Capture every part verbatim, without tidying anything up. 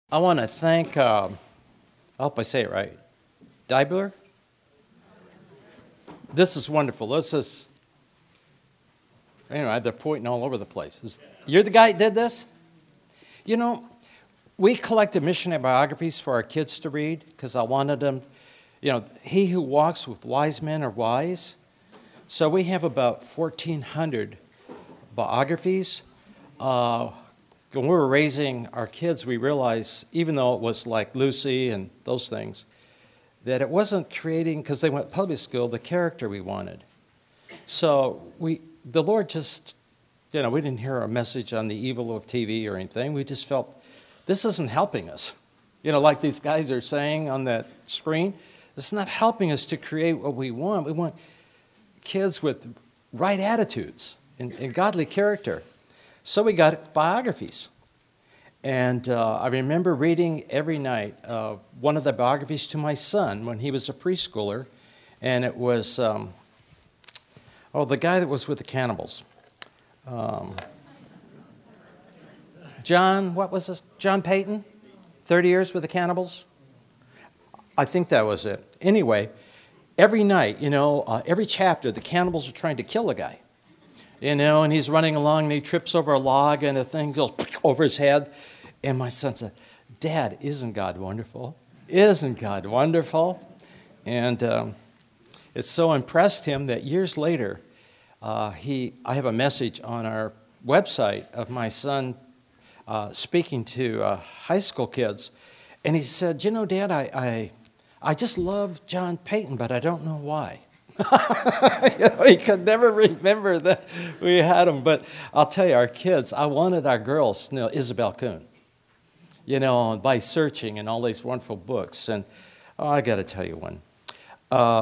I want to thank, um, I hope I say it right, Dibler. This is wonderful. This is, anyway, they're pointing all over the place. Is, you're the guy that did this? You know, we collected missionary biographies for our kids to read because I wanted them, you know, he who walks with wise men are wise. So we have about fourteen hundred biographies. Uh, When we were raising our kids, we realized, even though it was like Lucy and those things, that it wasn't creating, because they went public school, the character we wanted. So we, the Lord just, you know, we didn't hear a message on the evil of T V or anything. We just felt, this isn't helping us. You know, like these guys are saying on that screen, it's not helping us to create what we want. We want kids with right attitudes and, and godly character. So we got biographies. And uh, I remember reading every night uh, one of the biographies to my son when he was a preschooler. And it was, um, oh, the guy that was with the cannibals. Um, John, what was this? John Payton? thirty years with the cannibals? I think that was it. Anyway, every night, you know, uh, every chapter, the cannibals are trying to kill a guy. You know, and he's running along and he trips over a log and a thing goes over his head. And my son said, Dad, isn't God wonderful? Isn't God wonderful? And um, it so impressed him that years later, uh, he I have a message on our website of my son uh, speaking to uh, high school kids. And he said, you know, Dad, I, I, I just love John Payton, but I don't know why. You know, he could never remember that we had him. But I'll tell you, our kids, I wanted our girls to know Isabel Kuhn, you know, by searching and all these wonderful books. And oh, I got to tell you one. Uh,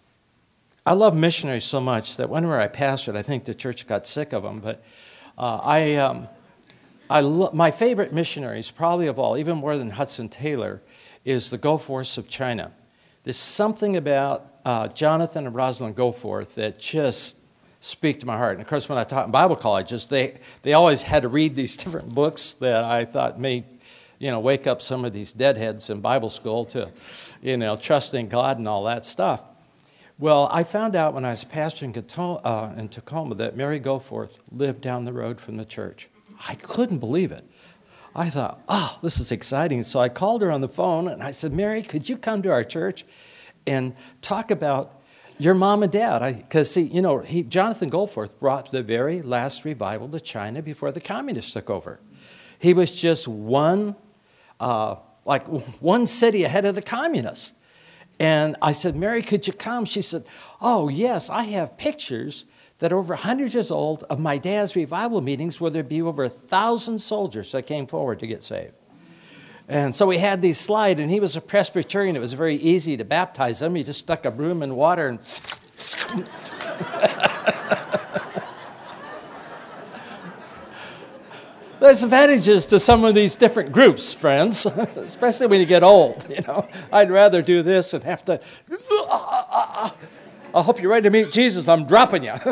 I love missionaries so much that whenever I pastored, I think the church got sick of them. But uh, I, um, I lo- my favorite missionaries, probably of all, even more than Hudson Taylor, is the Goforths of China. There's something about uh, Jonathan and Rosalind Goforth that just speak to my heart. And of course, when I taught in Bible colleges, they, they always had to read these different books that I thought may, you know, wake up some of these deadheads in Bible school to, you know, trusting God and all that stuff. Well, I found out when I was pastoring uh, in Tacoma that Mary Goforth lived down the road from the church. I couldn't believe it. I thought, oh, this is exciting. So I called her on the phone and I said, Mary, could you come to our church and talk about your mom and dad? Because, see, you know, he, Jonathan Goforth brought the very last revival to China before the communists took over. He was just one, uh, like one city ahead of the communists. And I said, Mary, could you come? She said, oh, yes, I have pictures that are over one hundred years old of my dad's revival meetings where there'd be over a thousand soldiers that came forward to get saved. And so we had these slides, and he was a Presbyterian. It was very easy to baptize him. He just stuck a broom in water and... There's advantages to some of these different groups, friends, especially when you get old. You know, I'd rather do this and have to... I hope you're ready to meet Jesus. I'm dropping you.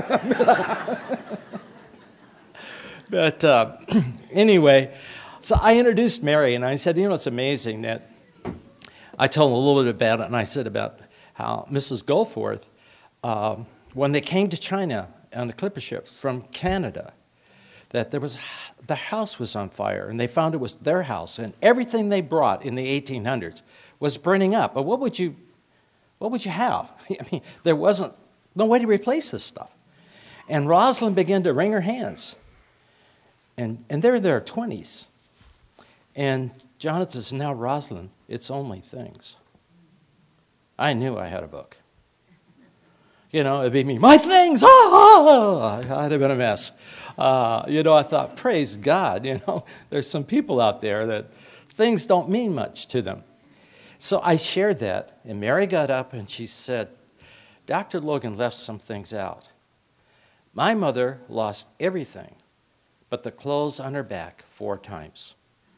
But uh, anyway, so I introduced Mary, and I said, you know, it's amazing that I told him a little bit about it, and I said about how Missus Goforth, uh, when they came to China on the clipper ship from Canada, that there was the house was on fire, and they found it was their house, and everything they brought in the eighteen hundreds was burning up. But what would you... What would you have? I mean, there wasn't no way to replace this stuff. And Rosalind began to wring her hands. And, and they're in their twenties. And Jonathan says, now, Rosalind, it's only things. I knew I had a book. You know, it'd be me, my things, ah! I'd have been a mess. Uh, you know, I thought, praise God, you know, there's some people out there that things don't mean much to them. So I shared that, and Mary got up and she said, Doctor Logan left some things out. My mother lost everything but the clothes on her back four times.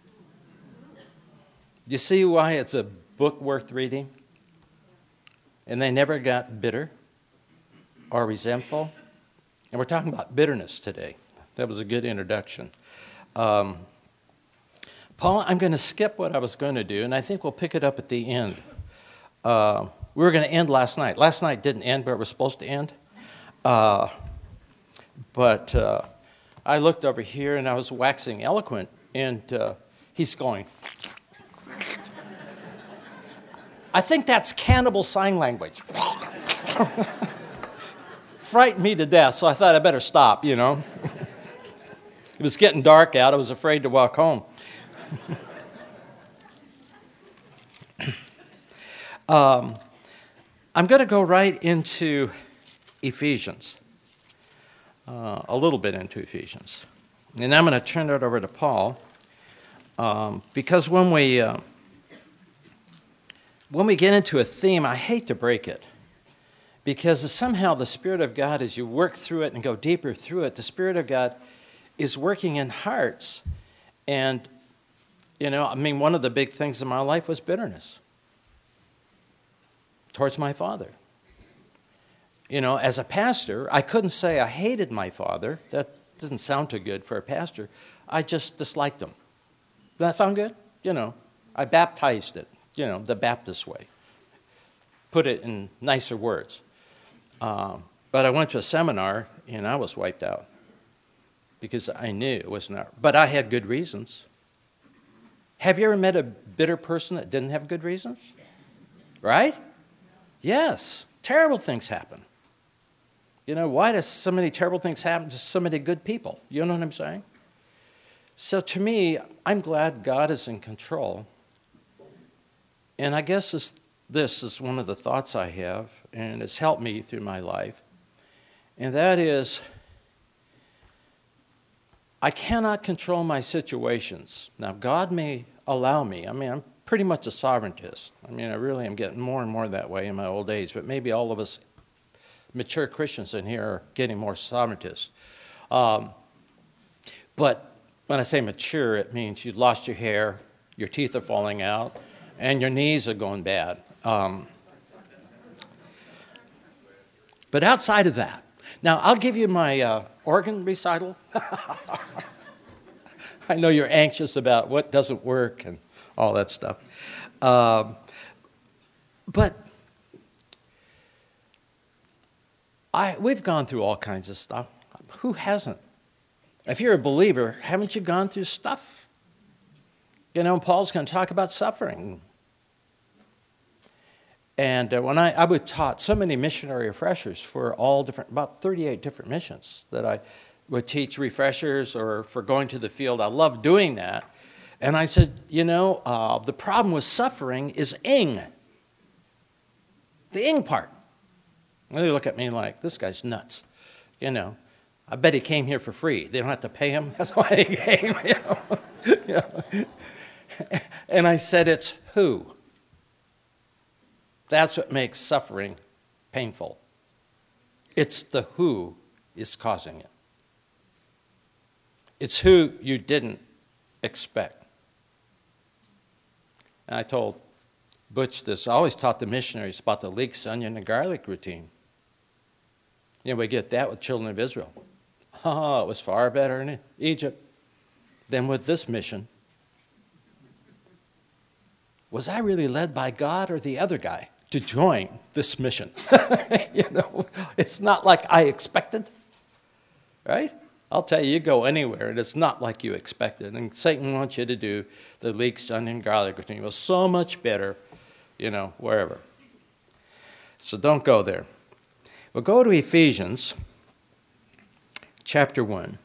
You see why it's a book worth reading? And they never got bitter or resentful. And we're talking about bitterness today. That was a good introduction. Um, Paul, I'm going to skip what I was going to do, and I think we'll pick it up at the end. Uh, we were going to end last night. Last night didn't end, but it was supposed to end. Uh, but uh, I looked over here, and I was waxing eloquent, and uh, he's going. I think that's cannibal sign language. Frightened me to death, so I thought I better stop, you know. It was getting dark out. I was afraid to walk home. um, I'm going to go right into Ephesians, uh, a little bit into Ephesians. And I'm going to turn it over to Paul, um, because when we, uh, when we get into a theme, I hate to break it, because somehow the Spirit of God, as you work through it and go deeper through it, the Spirit of God is working in hearts. And, you know, I mean, one of the big things in my life was bitterness towards my father. You know, as a pastor, I couldn't say I hated my father. That didn't sound too good for a pastor. I just disliked him. Does that sound good? You know, I baptized it, you know, the Baptist way. Put it in nicer words. Um, but I went to a seminar, and I was wiped out because I knew it was not. But I had good reasons. Have you ever met a bitter person that didn't have good reasons? Right? Yes. Terrible things happen. You know, why does so many terrible things happen to so many good people? You know what I'm saying? So to me, I'm glad God is in control. And I guess this, this is one of the thoughts I have, and it's helped me through my life. And that is, I cannot control my situations. Now, God may allow me. I mean, I'm pretty much a sovereigntist. I mean, I really am getting more and more that way in my old age, but maybe all of us mature Christians in here are getting more sovereigntist. Um, but when I say mature, it means you've lost your hair, your teeth are falling out, and your knees are going bad. Um, but outside of that, now I'll give you my uh, organ recital. I know you're anxious about what doesn't work and all that stuff. Um, but I, we've gone through all kinds of stuff. Who hasn't? If you're a believer, haven't you gone through stuff? You know, Paul's going to talk about suffering. And uh, when I, I was taught so many missionary refreshers for all different, about thirty-eight different missions that I would teach refreshers or for going to the field. I love doing that. And I said, you know, uh, the problem with suffering is ing. The ing part. And they look at me like, this guy's nuts. You know, I bet he came here for free. They don't have to pay him. That's why he came. You know? You know? And I said, it's who. That's what makes suffering painful. It's the who is causing it. It's who you didn't expect. And I told Butch this. I always taught the missionaries about the leeks, onion, and garlic routine. You know, we get that with children of Israel. Oh, it was far better in Egypt than with this mission. Was I really led by God or the other guy to join this mission? You know, it's not like I expected, right? I'll tell you, you go anywhere, and it's not like you expected. And Satan wants you to do the leeks, onion, garlic routine. Well, so much better, you know, wherever. So don't go there. We'll go to Ephesians chapter one.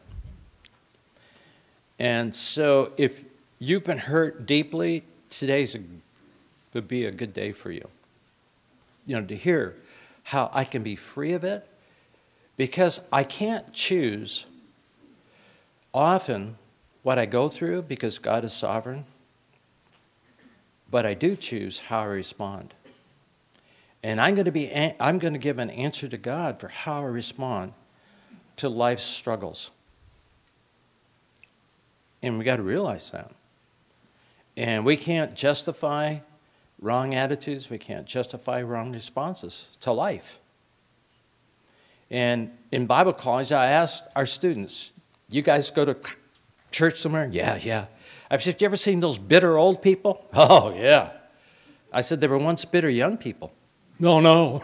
And so if you've been hurt deeply, today's a, would be a good day for you. You know, to hear how I can be free of it, because I can't choose often what I go through because God is sovereign, but I do choose how I respond. And I'm going to be I'm going to give an answer to God for how I respond to life's struggles. And we got to realize that. And we can't justify wrong attitudes. We can't justify wrong responses to life. And in Bible college, I asked our students, you guys go to church somewhere? Yeah, yeah. I've said, you ever seen those bitter old people? Oh, yeah. I said, they were once bitter young people. No, no.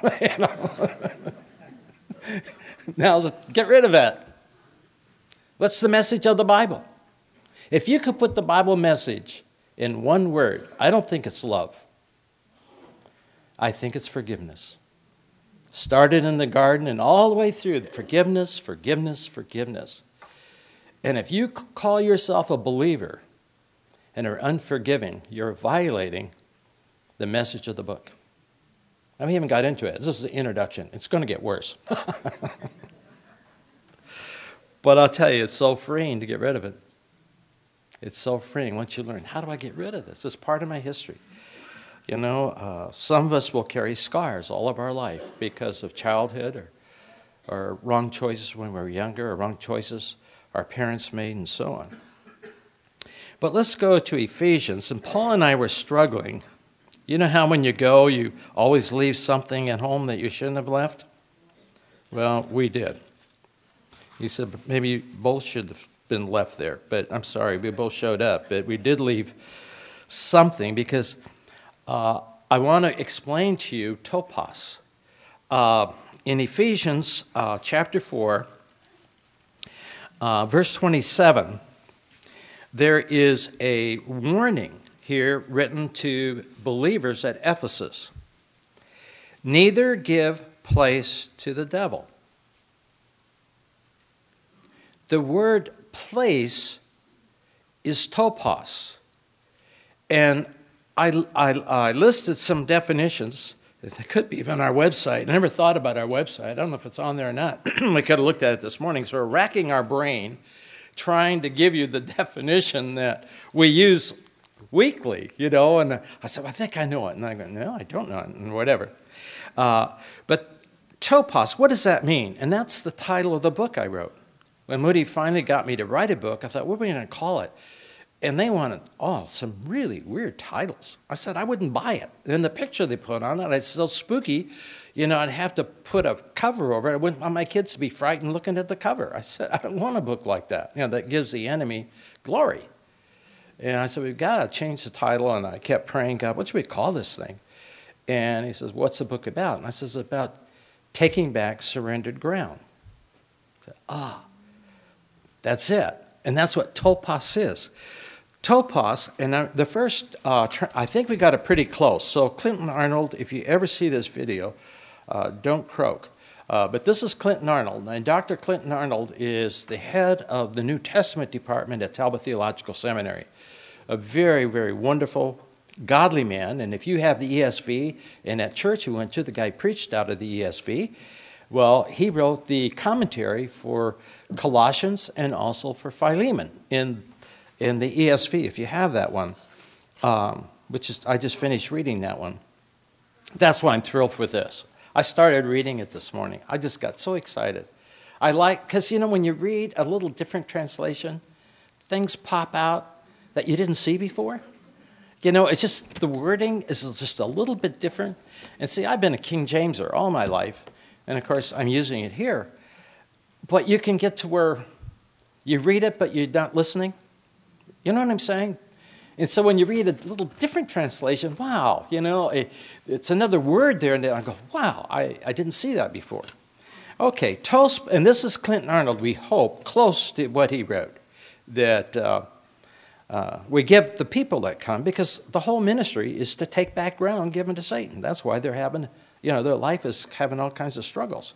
Now, get rid of that. What's the message of the Bible? If you could put the Bible message in one word, I don't think it's love. I think it's forgiveness. Started in the garden and all the way through, forgiveness, forgiveness, forgiveness. And if you call yourself a believer and are unforgiving, you're violating the message of the book. And we haven't got into it. This is the introduction. It's going to get worse. But I'll tell you, it's so freeing to get rid of it. It's so freeing once you learn, how do I get rid of this? It's part of my history. You know, uh, some of us will carry scars all of our life because of childhood or, or wrong choices when we were younger, or wrong choices our parents made, and so on. But let's go to Ephesians. And Paul and I were struggling. You know how when you go, you always leave something at home that you shouldn't have left? Well, we did. He said, maybe you both should have been left there. But I'm sorry, we both showed up. But we did leave something because uh, I want to explain to you topos. Uh, in Ephesians uh, chapter four, uh, verse twenty-seven, there is a warning here written to believers at Ephesus. Neither give place to the devil. The word place is topos. And I, I, I listed some definitions. It could be even on our website. I never thought about our website. I don't know if it's on there or not. We could have looked at it this morning. So we're racking our brain trying to give you the definition that we use weekly, you know. And I said, well, I think I know it. And I go, no, I don't know it, and whatever. Uh, but topos, what does that mean? And that's the title of the book I wrote. When Moody finally got me to write a book, I thought, what are we going to call it? And they wanted, oh, some really weird titles. I said, I wouldn't buy it. And the picture they put on it, it's so spooky, you know, I'd have to put a cover over it. I wouldn't want my kids to be frightened looking at the cover. I said, I don't want a book like that, you know, that gives the enemy glory. And I said, we've got to change the title. And I kept praying, God, what should we call this thing? And he says, what's the book about? And I says, it's about taking back surrendered ground. I said, ah. That's it. And that's what topos is. Topos, and the first, uh, I think we got it pretty close. So Clinton Arnold, if you ever see this video, uh, don't croak. Uh, but this is Clinton Arnold. And Doctor Clinton Arnold is the head of the New Testament department at Talbot Theological Seminary. A very, very wonderful, godly man. And if you have the E S V, and at church we went to, the guy preached out of the E S V. Well, he wrote the commentary for Colossians and also for Philemon in, in the E S V, if you have that one, um, which is, I just finished reading that one. That's why I'm thrilled for this. I started reading it this morning. I just got so excited. I like, because, you know, when you read a little different translation, things pop out that you didn't see before. You know, it's just, the wording is just a little bit different. And see, I've been a King Jameser all my life. And, of course, I'm using it here. But you can get to where you read it, but you're not listening. You know what I'm saying? And so when you read a little different translation, wow, you know, it, it's another word there. And I go, wow, I, I didn't see that before. Okay, toast, and this is Clinton Arnold, we hope, close to what he wrote, that uh, uh, we give the people that come, because the whole ministry is to take back ground given to Satan. That's why they're having... You know, their life is having all kinds of struggles.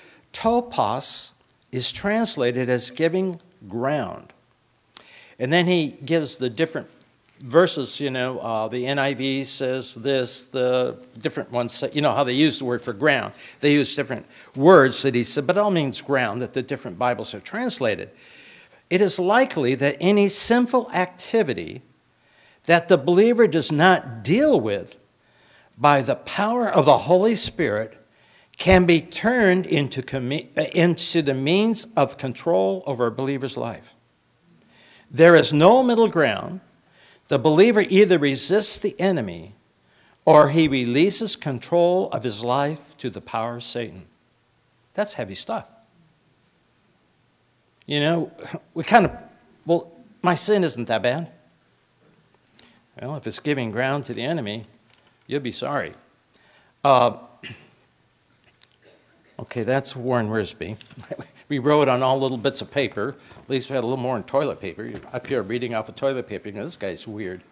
Topos is translated as giving ground. And then he gives the different verses, you know, uh, the N I V says this, the different ones, say, you know, how they use the word for ground. They use different words that he said, but it all means ground, that the different Bibles are translated. It is likely that any sinful activity that the believer does not deal with by the power of the Holy Spirit can be turned into, com- into the means of control over a believer's life. There is no middle ground. The believer either resists the enemy or he releases control of his life to the power of Satan. That's heavy stuff. You know, we kind of, well, my sin isn't that bad. Well, if it's giving ground to the enemy, you'll be sorry. Uh, okay, that's Warren Wiersbe. We wrote on all little bits of paper. At least we had a little more in toilet paper. You're up here reading off of toilet paper. You know, this guy's weird.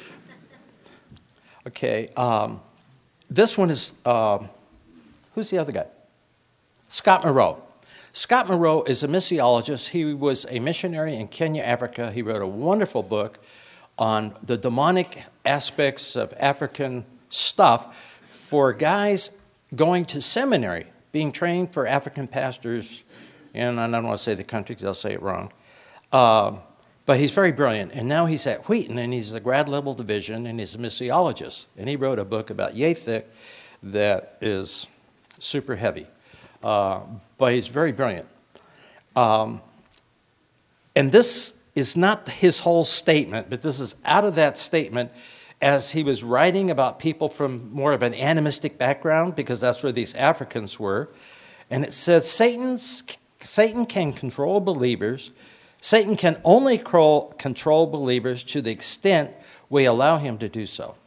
Okay, um, this one is, uh, who's the other guy? Scott Moreau. Scott Moreau is a missiologist. He was a missionary in Kenya, Africa. He wrote a wonderful book on the demonic aspects of African stuff for guys going to seminary, being trained for African pastors, and I don't want to say the country because I'll say it wrong. Uh, but he's very brilliant, and now he's at Wheaton, and he's a grad level division, and he's a missiologist. And he wrote a book about yay thick that is super heavy. Uh, but he's very brilliant. Um, and this is not his whole statement, but this is out of that statement as he was writing about people from more of an animistic background, because that's where these Africans were. And it says, Satan's, Satan can control believers. Satan can only control believers to the extent we allow him to do so.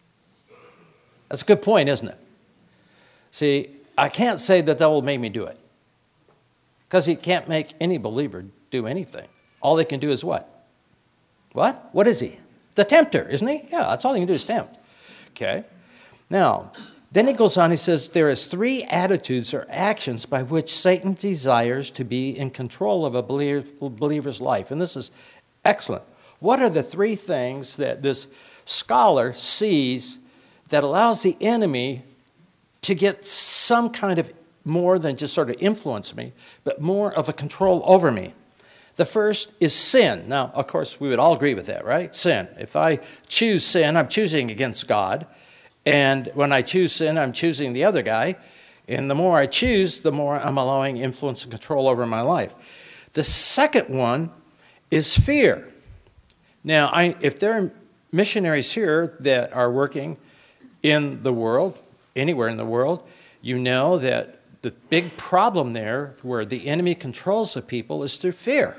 That's a good point, isn't it? See, I can't say that that will make me do it, because he can't make any believer do anything. All they can do is what? What? What is he? The tempter, isn't he? Yeah, that's all he can do is tempt. Okay. Now, then it goes on, he says, there is three attitudes or actions by which Satan desires to be in control of a believer's life. And this is excellent. What are the three things that this scholar sees that allows the enemy to get some kind of more than just sort of influence me, but more of a control over me? The first is sin. Now, of course, we would all agree with that, right? Sin. If I choose sin, I'm choosing against God. And when I choose sin, I'm choosing the other guy. And the more I choose, the more I'm allowing influence and control over my life. The second one is fear. Now, I, if there are missionaries here that are working in the world, anywhere in the world, you know that the big problem there where the enemy controls the people is through fear.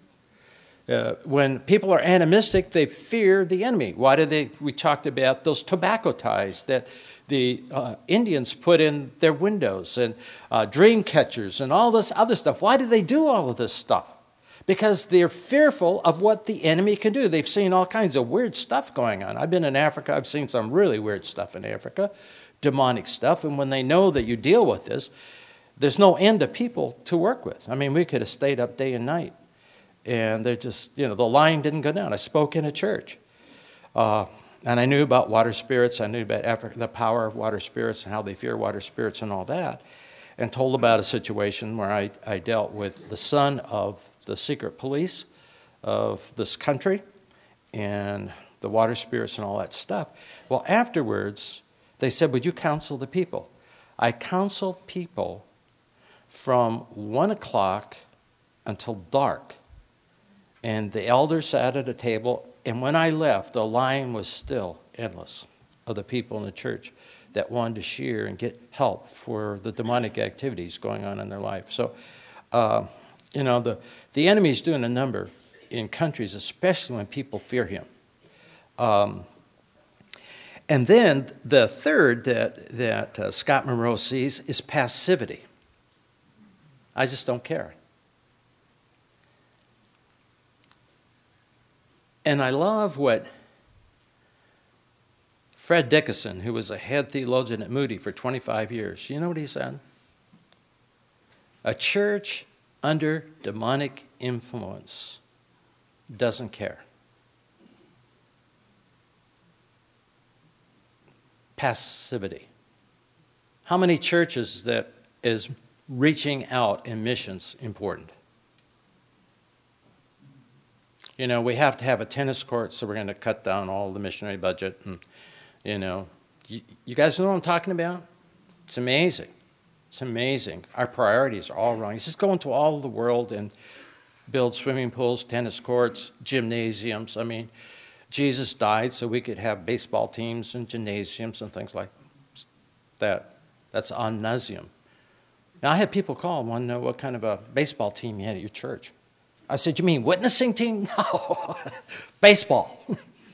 Uh, when people are animistic, they fear the enemy. Why do they? We talked about those tobacco ties that the uh, Indians put in their windows, and uh, dream catchers and all this other stuff. Why do they do all of this stuff? Because they're fearful of what the enemy can do. They've seen all kinds of weird stuff going on. I've been in Africa. I've seen some really weird stuff in Africa, demonic stuff. And when they know that you deal with this, there's no end of people to work with. I mean, we could have stayed up day and night. And they're just, you know, the line didn't go down. I spoke in a church. Uh, and I knew about water spirits. I knew about Africa, the power of water spirits and how they fear water spirits and all that. And told about a situation where I, I dealt with the son of the secret police of this country and the water spirits and all that stuff. Well, afterwards, they said, would you counsel the people? I counseled people from one o'clock until dark. And the elders sat at a table, and when I left, the line was still endless of the people in the church that wanted to share and get help for the demonic activities going on in their life. So, uh, you know, the, the enemy's doing a number in countries, especially when people fear him. Um, and then the third that, that uh, Scott Moreau sees is passivity. I just don't care. And I love what Fred Dickinson, who was a head theologian at Moody for twenty-five years, you know what he said? A church under demonic influence doesn't care. Passivity. How many churches that is reaching out in missions important? You know, we have to have a tennis court, so we're going to cut down all the missionary budget. And, you know, you, you guys know what I'm talking about? It's amazing. It's amazing. Our priorities are all wrong. He's just going to all of the world and build swimming pools, tennis courts, gymnasiums. I mean, Jesus died so we could have baseball teams and gymnasiums and things like that. That's ad nauseum. Now, I had people call and want to know what kind of a baseball team you had at your church. I said, you mean witnessing team? No, baseball.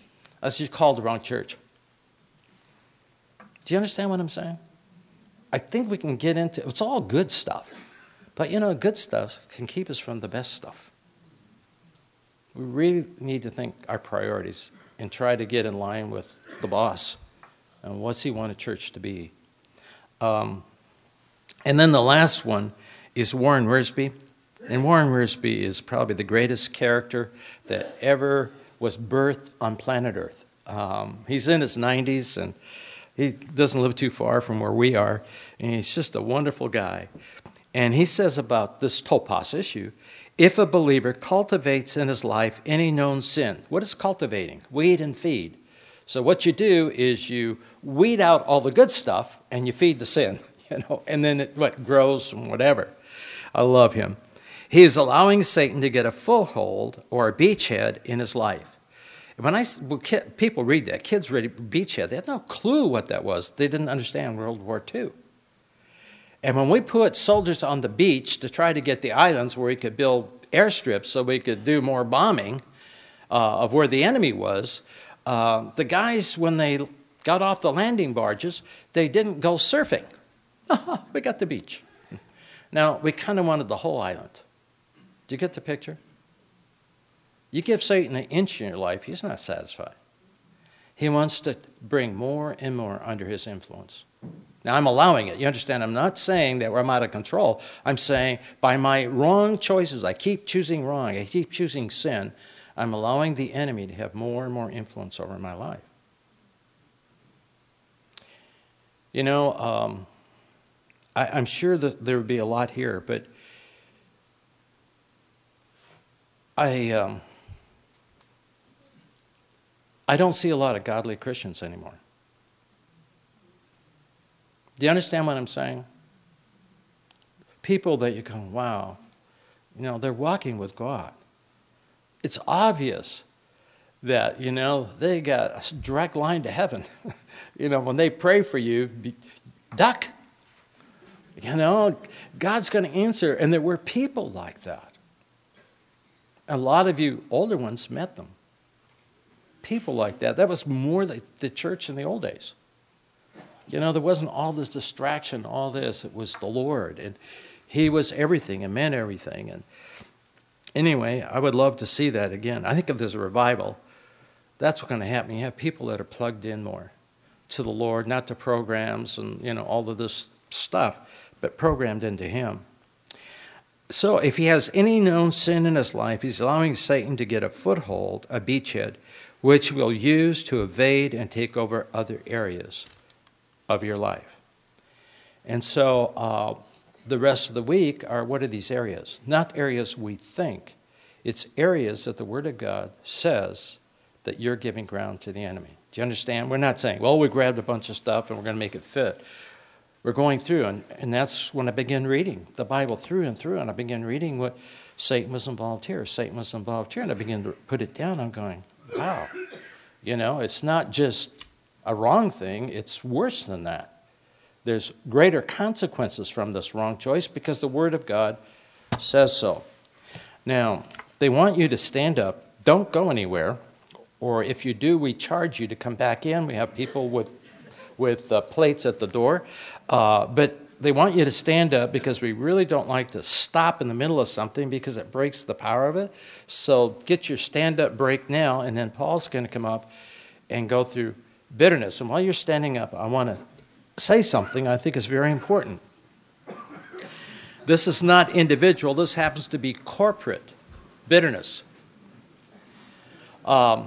That's just called the wrong church. Do you understand what I'm saying? I think we can get into, it's all good stuff. But you know, good stuff can keep us from the best stuff. We really need to think our priorities and try to get in line with the boss. And what's he want a church to be? Um, and then the last one is Warren Wiersbe. And Warren Wiersbe is probably the greatest character that ever was birthed on planet Earth. Um, he's in his nineties, and he doesn't live too far from where we are. And he's just a wonderful guy. And he says about this topos issue, if a believer cultivates in his life any known sin, what is cultivating? Weed and feed. So what you do is you weed out all the good stuff and you feed the sin, you know, and then it what grows and whatever. I love him. He is allowing Satan to get a foothold or a beachhead in his life. When I when kid, people read that, kids read beachhead, they had no clue what that was. They didn't understand World War Two. And when we put soldiers on the beach to try to get the islands where we could build airstrips so we could do more bombing uh, of where the enemy was, uh, the guys, when they got off the landing barges, they didn't go surfing. We got the beach. Now, we kind of wanted the whole island. Do you get the picture? You give Satan an inch in your life, he's not satisfied. He wants to bring more and more under his influence. Now, I'm allowing it. You understand? I'm not saying that I'm out of control. I'm saying by my wrong choices, I keep choosing wrong, I keep choosing sin, I'm allowing the enemy to have more and more influence over my life. You know, um, I, I'm sure that there would be a lot here, but I, um, I don't see a lot of godly Christians anymore. Do you understand what I'm saying? People that you go, wow, you know, they're walking with God. It's obvious that, you know, they got a direct line to heaven. You know, when they pray for you, duck. You know, God's going to answer. And there were people like that. A lot of you older ones met them. People like that. That was more like the church in the old days. You know, there wasn't all this distraction, all this. It was the Lord. And he was everything and meant everything. And anyway, I would love to see that again. I think if there's a revival, that's what's going to happen. You have people that are plugged in more to the Lord, not to programs and, you know, all of this stuff, but programmed into him. So if he has any known sin in his life, he's allowing Satan to get a foothold, a beachhead, which we'll use to evade and take over other areas of your life. And so uh, the rest of the week are, what are these areas? Not areas we think. It's areas that the Word of God says that you're giving ground to the enemy. Do you understand? We're not saying, well, we grabbed a bunch of stuff and we're going to make it fit. We're going through, and, and that's when I began reading the Bible through and through, and I began reading what Satan was involved here, Satan was involved here, and I began to put it down. I'm going, wow. You know, it's not just a wrong thing, it's worse than that. There's greater consequences from this wrong choice because the Word of God says so. Now, they want you to stand up. Don't go anywhere. Or if you do, we charge you to come back in. We have people with, with uh, plates at the door. Uh, but they want you to stand up because we really don't like to stop in the middle of something because it breaks the power of it. So get your stand-up break now, and then Paul's going to come up and go through bitterness. And while you're standing up, I want to say something I think is very important. This is not individual. This happens to be corporate bitterness. Um,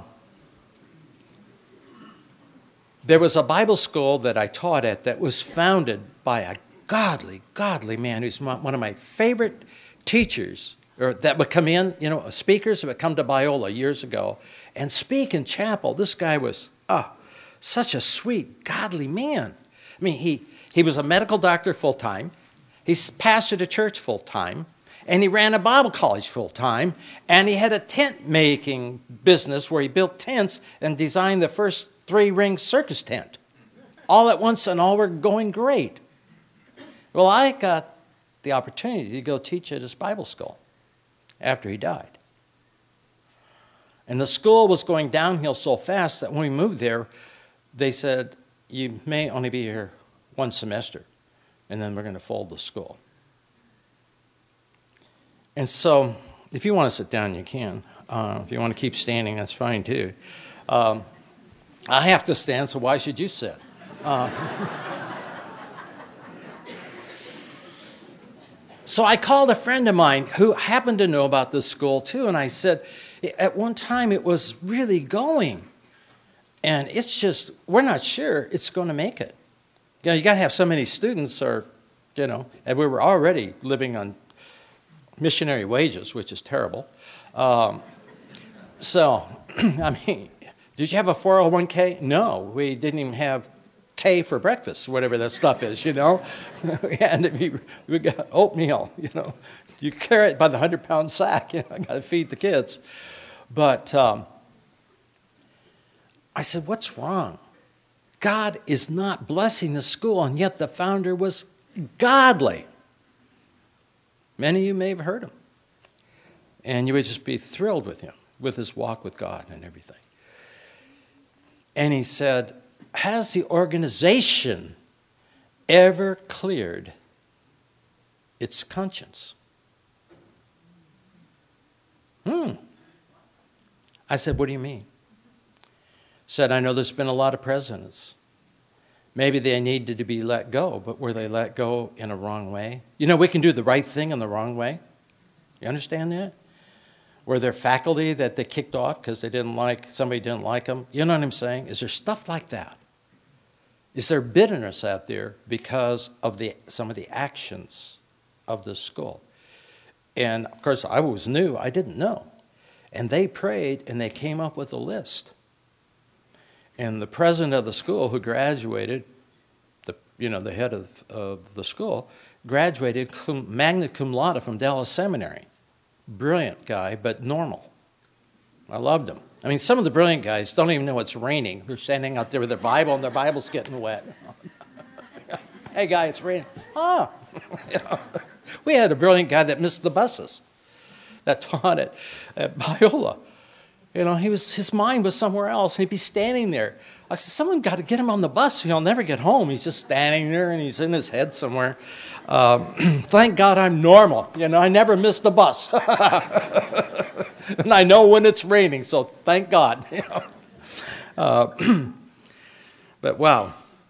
there was a Bible school that I taught at that was founded by a godly, godly man who's my, one of my favorite teachers, or that would come in, you know, speakers that would come to Biola years ago and speak in chapel. This guy was, oh, such a sweet, godly man. I mean, he, he was a medical doctor full-time. He pastored a church full-time. And he ran a Bible college full-time. And he had a tent-making business where he built tents and designed the first three-ring circus tent. All at once, and all were going great. Well, I got the opportunity to go teach at his Bible school after he died. And the school was going downhill so fast that when we moved there, they said, you may only be here one semester, and then we're going to fold the school. And so if you want to sit down, you can. Uh, if you want to keep standing, that's fine too. Um, I have to stand, so why should you sit? Uh, so I called a friend of mine who happened to know about this school too, and I said, at one time it was really going, and it's just, we're not sure it's going to make it. You know, you got to have so many students, or, you know, and we were already living on missionary wages, which is terrible. Um, so, I mean, did you have a four oh one K? No, we didn't even have K for breakfast, whatever that stuff is, you know. we, had to be, we got oatmeal, you know. You carry it by the hundred-pound sack, you know, I got to feed the kids. But um, I said, what's wrong? God is not blessing the school, and yet the founder was godly. Many of you may have heard him. And you would just be thrilled with him, with his walk with God and everything. And he said, has the organization ever cleared its conscience? Hmm. I said, what do you mean? Said, I know there's been a lot of presidents. Maybe they needed to be let go, but were they let go in a wrong way? You know, we can do the right thing in the wrong way. You understand that? Were there faculty that they kicked off because they didn't like, somebody didn't like them? You know what I'm saying? Is there stuff like that? Is there bitterness out there because of the some of the actions of this school? And of course, I was new. I didn't know. And they prayed, and they came up with a list. And the president of the school, who graduated, the you know the head of, of the school, graduated cum, magna cum laude from Dallas Seminary. Brilliant guy, but normal. I loved him. I mean, some of the brilliant guys don't even know it's raining. They're standing out there with their Bible, and their Bible's getting wet. Hey, guy, it's raining. Oh, you know, we had a brilliant guy that missed the buses, that taught at, at Biola. You know, he was his mind was somewhere else. He'd be standing there. I said, someone got to get him on the bus. He'll never get home. He's just standing there, and he's in his head somewhere. Um, thank God I'm normal. You know, I never missed a bus. And I know when it's raining, so thank God. You know? uh, but wow.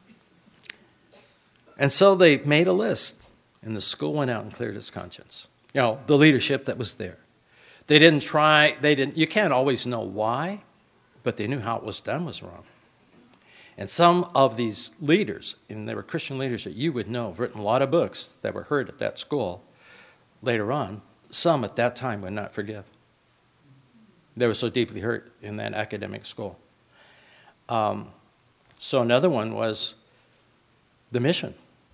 And so they made a list, and the school went out and cleared its conscience. You know, the leadership that was there. They didn't try, they didn't, you can't always know why, but they knew how it was done was wrong. And some of these leaders, and they were Christian leaders that you would know, have written a lot of books that were heard at that school later on. Some at that time would not forgive. They were so deeply hurt in that academic school. Um, so another one was the mission.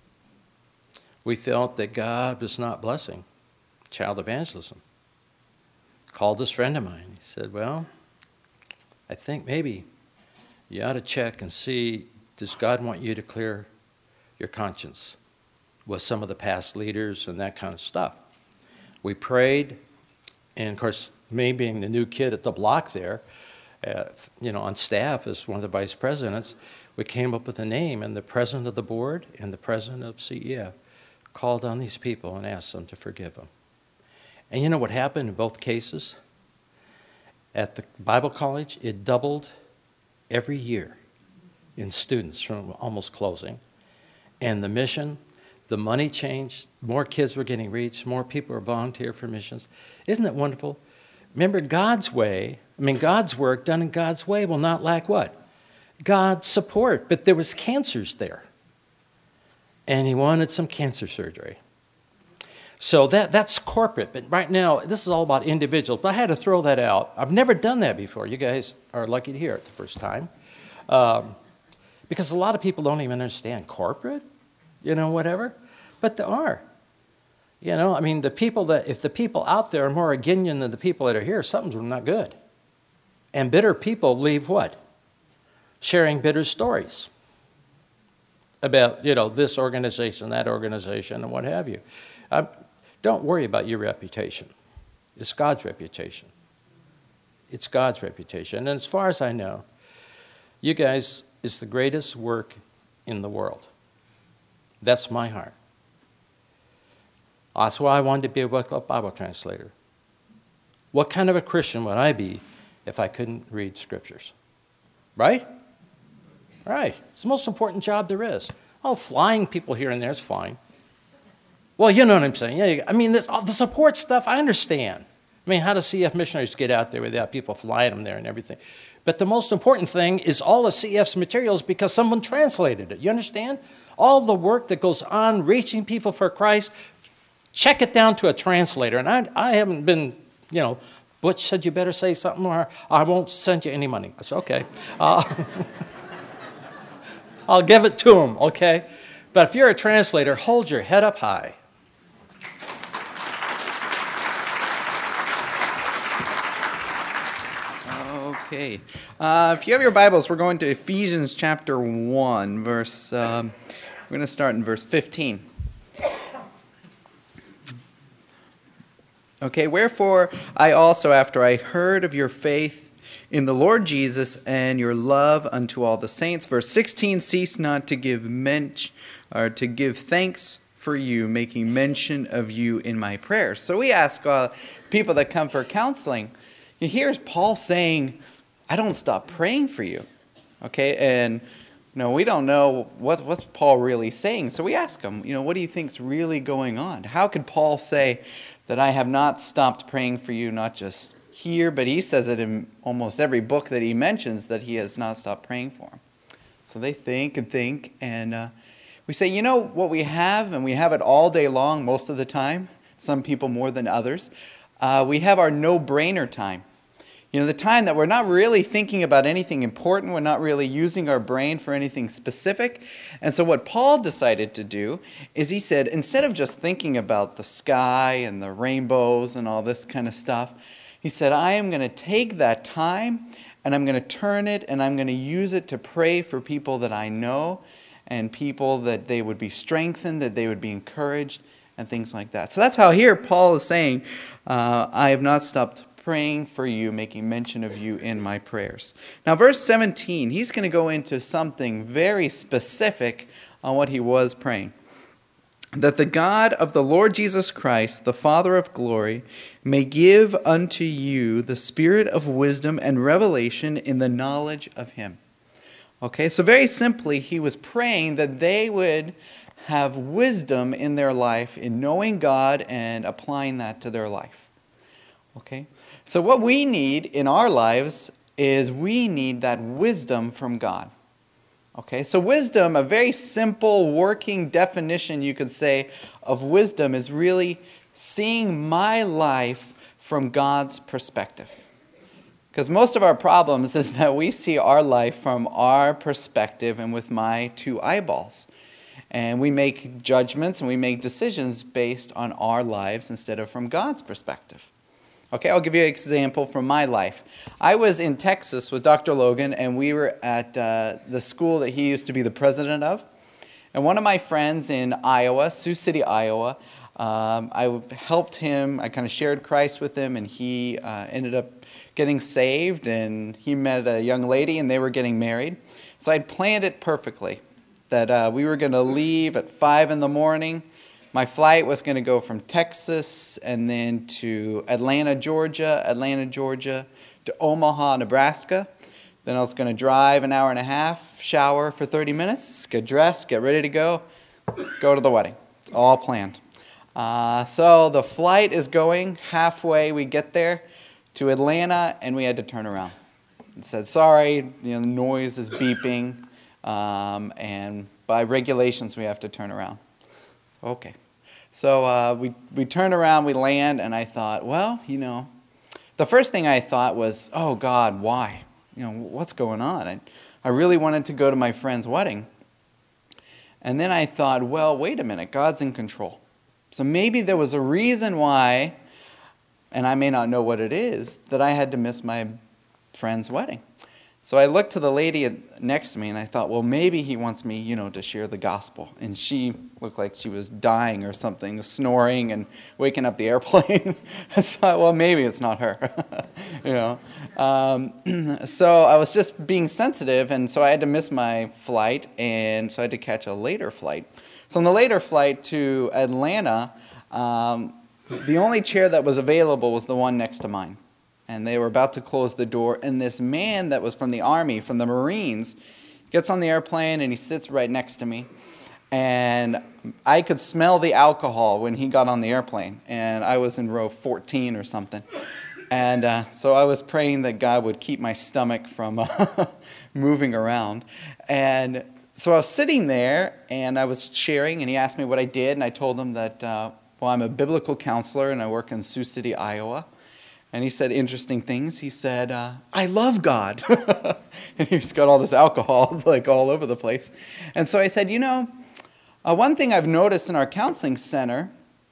We felt that God was not blessing child evangelism. Called this friend of mine. He said, well, I think maybe you ought to check and see, does God want you to clear your conscience with some of the past leaders and that kind of stuff? We prayed, and of course, me being the new kid at the block there, uh, you know, on staff as one of the vice presidents, we came up with a name, and the president of the board and the president of C E F called on these people and asked them to forgive them. And you know what happened in both cases? At the Bible college, it doubled every year in students from almost closing. And the mission, the money changed, more kids were getting reached, more people were volunteer for missions. Isn't that wonderful? Remember, God's way, I mean, God's work done in God's way will not lack what? God's support. But there was cancers there. And he wanted some cancer surgery. So that, that's corporate, but right now, this is all about individuals. But I had to throw that out. I've never done that before. You guys are lucky to hear it the first time. Um, because a lot of people don't even understand corporate, you know, whatever. But there are. You know, I mean, the people that, if the people out there are more Aginian than the people that are here, something's not good. And bitter people leave what? Sharing bitter stories about, you know, this organization, that organization, and what have you. Um, Don't worry about your reputation. It's God's reputation. It's God's reputation. And as far as I know, you guys is the greatest work in the world. That's my heart. That's why I wanted to be a Bible translator. What kind of a Christian would I be if I couldn't read scriptures? Right? Right. It's the most important job there is. Oh, flying people here and there is fine. Well, you know what I'm saying. Yeah, I mean, this, all the support stuff, I understand. I mean, how do C F missionaries get out there without people flying them there and everything? But the most important thing is all of C F's materials because someone translated it. You understand? All the work that goes on reaching people for Christ, check it down to a translator. And I, I haven't been, you know, Butch said you better say something or I won't send you any money. I said, okay. Uh, I'll give it to him, okay? But if you're a translator, hold your head up high. Okay. Uh, if you have your Bibles, we're going to Ephesians chapter one, verse, um, we're going to start in verse fifteen. Okay, wherefore I also, after I heard of your faith in the Lord Jesus and your love unto all the saints, verse sixteen, cease not to give mention, or to give thanks for you, making mention of you in my prayers. So we ask uh, people that come for counseling, here's Paul saying, I don't stop praying for you. Okay, and you know, we don't know what, what's Paul really saying. So we ask him, you know, what do you think's really going on? How could Paul say that I have not stopped praying for you, not just here, but he says it in almost every book that he mentions that he has not stopped praying for him. So they think and think, and uh, we say, you know what we have, and we have it all day long most of the time, some people more than others, uh, we have our no-brainer time. You know, the time that we're not really thinking about anything important, we're not really using our brain for anything specific. And so what Paul decided to do is he said, instead of just thinking about the sky and the rainbows and all this kind of stuff, he said, I am going to take that time and I'm going to turn it and I'm going to use it to pray for people that I know and people that they would be strengthened, that they would be encouraged and things like that. So that's how here Paul is saying, uh, I have not stopped praying for you, making mention of you in my prayers. Now, verse seventeen, he's going to go into something very specific on what he was praying. That the God of the Lord Jesus Christ, the Father of glory, may give unto you the spirit of wisdom and revelation in the knowledge of him. Okay, so very simply, he was praying that they would have wisdom in their life in knowing God and applying that to their life. Okay, so what we need in our lives is we need that wisdom from God. Okay, so wisdom, a very simple working definition you could say of wisdom is really seeing my life from God's perspective. Because most of our problems is that we see our life from our perspective and with my two eyeballs. And we make judgments and we make decisions based on our lives instead of from God's perspective. Okay, I'll give you an example from my life. I was in Texas with Doctor Logan, and we were at uh, the school that he used to be the president of. And one of my friends in Iowa, Sioux City, Iowa, um, I helped him, I kind of shared Christ with him, and he uh, ended up getting saved, and he met a young lady, and they were getting married. So I'd planned it perfectly, that uh, we were going to leave at five in the morning. My flight was going to go from Texas and then to Atlanta, Georgia, Atlanta, Georgia, to Omaha, Nebraska. Then I was going to drive an hour and a half, shower for thirty minutes, get dressed, get ready to go, go to the wedding. It's all planned. Uh, so the flight is going. Halfway we get there to Atlanta, and we had to turn around. It said, sorry, you know, the noise is beeping, um, and by regulations we have to turn around. Okay. So uh, we, we turn around, we land, and I thought, well, you know, the first thing I thought was, oh, God, why? You know, what's going on? I, I really wanted to go to my friend's wedding. And then I thought, well, wait a minute, God's in control. So maybe there was a reason why, and I may not know what it is, that I had to miss my friend's wedding. So I looked to the lady next to me, and I thought, well, maybe he wants me, you know, to share the gospel. And she looked like she was dying or something, snoring and waking up the airplane. I thought, well, maybe it's not her, you know. Um, so I was just being sensitive, and so I had to miss my flight, and so I had to catch a later flight. So on the later flight to Atlanta, um, the only chair that was available was the one next to mine. And they were about to close the door, and this man that was from the Army, from the Marines, gets on the airplane, and he sits right next to me. And I could smell the alcohol when he got on the airplane, and I was in row fourteen or something. And uh, so I was praying that God would keep my stomach from uh, moving around. And so I was sitting there, and I was sharing, and he asked me what I did, and I told him that, uh, well, I'm a biblical counselor, and I work in Sioux City, Iowa. And he said interesting things. He said, uh, I love God. And he's got all this alcohol like all over the place. And so I said, you know, uh, one thing I've noticed in our counseling center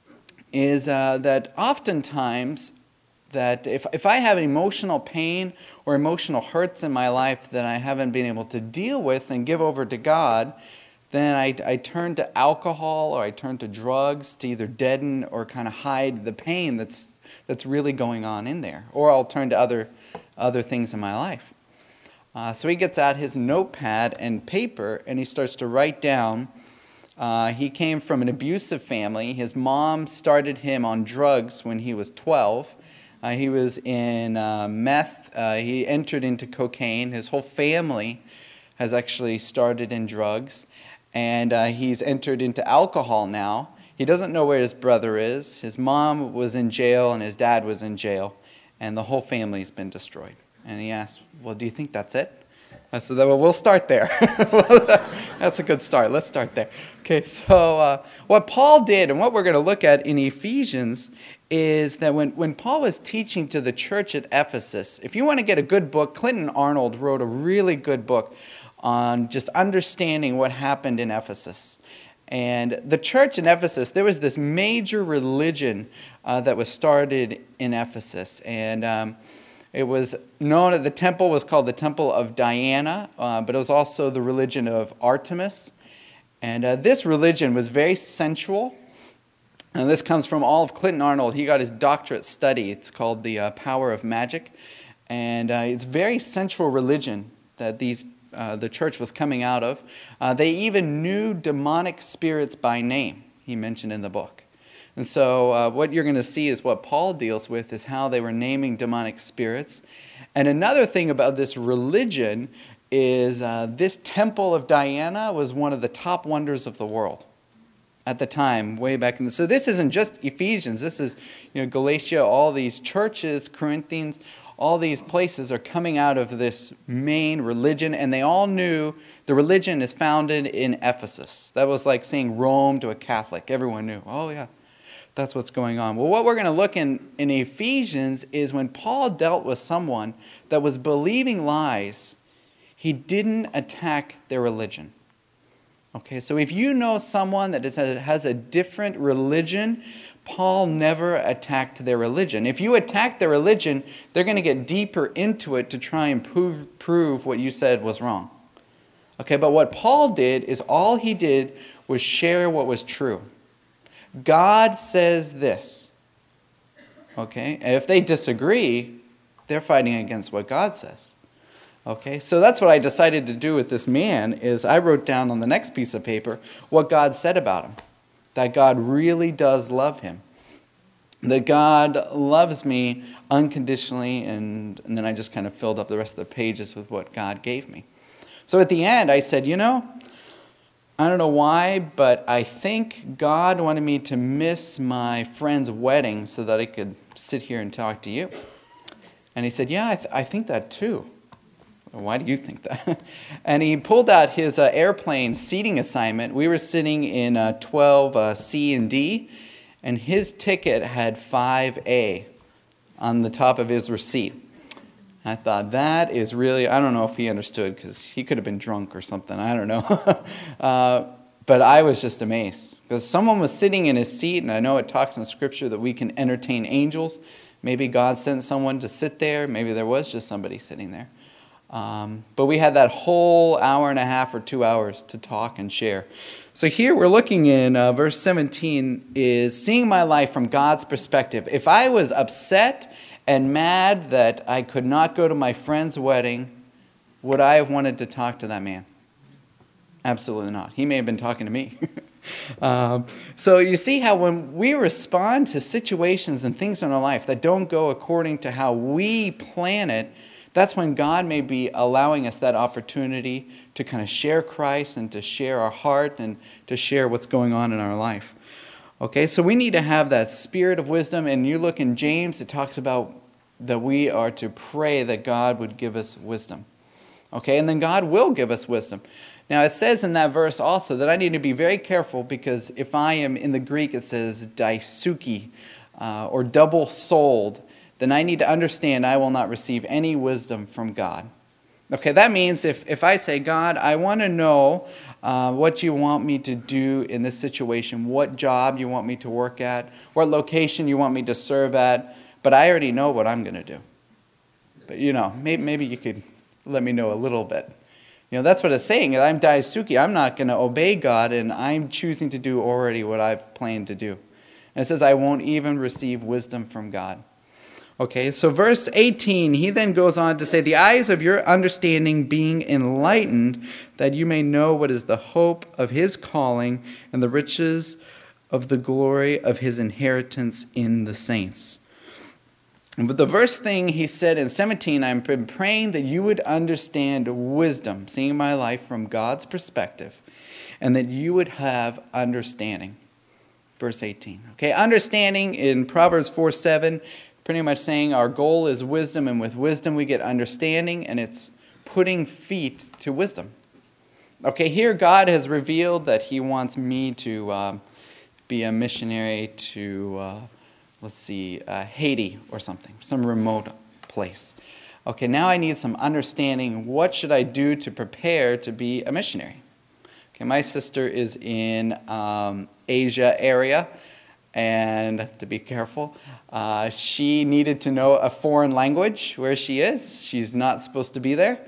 is uh, that oftentimes that if, if I have emotional pain or emotional hurts in my life that I haven't been able to deal with and give over to God, then I, I turn to alcohol or I turn to drugs to either deaden or kind of hide the pain that's that's really going on in there. Or I'll turn to other other things in my life. Uh, so he gets out his notepad and paper and he starts to write down. Uh, he came from an abusive family. His mom started him on drugs when he was twelve. Uh, he was in uh, meth. Uh, he entered into cocaine. His whole family has actually started in drugs. And uh, he's entered into alcohol now. He doesn't know where his brother is. His mom was in jail and his dad was in jail. And the whole family's been destroyed. And he asked, well, do you think that's it? I said, well, we'll start there. That's a good start. Let's start there. Okay, so uh, what Paul did and what we're going to look at in Ephesians is that when, when Paul was teaching to the church at Ephesus, if you want to get a good book, Clinton Arnold wrote a really good book on just understanding what happened in Ephesus. And the church in Ephesus, there was this major religion uh, that was started in Ephesus. And um, it was known that the temple was called the Temple of Diana, uh, but it was also the religion of Artemis. And uh, this religion was very sensual. And this comes from all of Clinton Arnold. He got his doctorate study. It's called The uh, Power of Magic. And uh, it's very sensual religion that these Uh, the church was coming out of. Uh, they even knew demonic spirits by name, he mentioned in the book. And so uh, what you're going to see is what Paul deals with is how they were naming demonic spirits. And another thing about this religion is uh, this temple of Diana was one of the top wonders of the world at the time, way back in the... So this isn't just Ephesians. This is, you know, Galatia, all these churches, Corinthians. All these places are coming out of this main religion, and they all knew the religion is founded in Ephesus. That was like saying Rome to a Catholic. Everyone knew, oh yeah, that's what's going on. Well, what we're going to look in, in Ephesians is when Paul dealt with someone that was believing lies, he didn't attack their religion. Okay, so if you know someone that is a, has a different religion, Paul never attacked their religion. If you attack their religion, they're going to get deeper into it to try and prove, prove what you said was wrong. Okay, but what Paul did is all he did was share what was true. God says this. Okay, and if they disagree, they're fighting against what God says. Okay, so that's what I decided to do with this man is I wrote down on the next piece of paper what God said about him. That God really does love him. That God loves me unconditionally, and, and then I just kind of filled up the rest of the pages with what God gave me. So at the end, I said, you know, I don't know why, but I think God wanted me to miss my friend's wedding so that I could sit here and talk to you. And he said, yeah, I, th- I think that too. Why do you think that? And he pulled out his uh, airplane seating assignment. We were sitting in uh, twelve uh, C and D, and his ticket had five A on the top of his receipt. I thought, that is really, I don't know if he understood, because he could have been drunk or something, I don't know. uh, but I was just amazed, because someone was sitting in his seat, and I know it talks in Scripture that we can entertain angels. Maybe God sent someone to sit there. Maybe there was just somebody sitting there. Um, but we had that whole hour and a half or two hours to talk and share. So here we're looking in uh, verse seventeen is seeing my life from God's perspective. If I was upset and mad that I could not go to my friend's wedding, would I have wanted to talk to that man? Absolutely not. He may have been talking to me. um, so you see how when we respond to situations and things in our life that don't go according to how we plan it, that's when God may be allowing us that opportunity to kind of share Christ and to share our heart and to share what's going on in our life. Okay, so we need to have that spirit of wisdom. And you look in James, it talks about that we are to pray that God would give us wisdom. Okay, and then God will give us wisdom. Now it says in that verse also that I need to be very careful, because if I am, in the Greek it says daisuki, uh, or double-souled, then I need to understand I will not receive any wisdom from God. Okay, that means if, if I say, God, I want to know uh, what you want me to do in this situation, what job you want me to work at, what location you want me to serve at, but I already know what I'm going to do. But, you know, maybe, maybe you could let me know a little bit. You know, that's what it's saying. I'm daisuki. I'm not going to obey God, and I'm choosing to do already what I've planned to do. And it says I won't even receive wisdom from God. Okay, so verse eighteen, he then goes on to say, the eyes of your understanding being enlightened, that you may know what is the hope of his calling and the riches of the glory of his inheritance in the saints. But the verse thing he said in seventeen, I've been praying that you would understand wisdom, seeing my life from God's perspective, and that you would have understanding. Verse eighteen. Okay, understanding in Proverbs four seven, pretty much saying our goal is wisdom, and with wisdom we get understanding, and it's putting feet to wisdom. Okay, here God has revealed that he wants me to um, be a missionary to, uh, let's see, uh, Haiti or something, some remote place. Okay, now I need some understanding. What should I do to prepare to be a missionary? Okay, my sister is in um, Asia area, and to be careful, uh, she needed to know a foreign language where she is. She's not supposed to be there.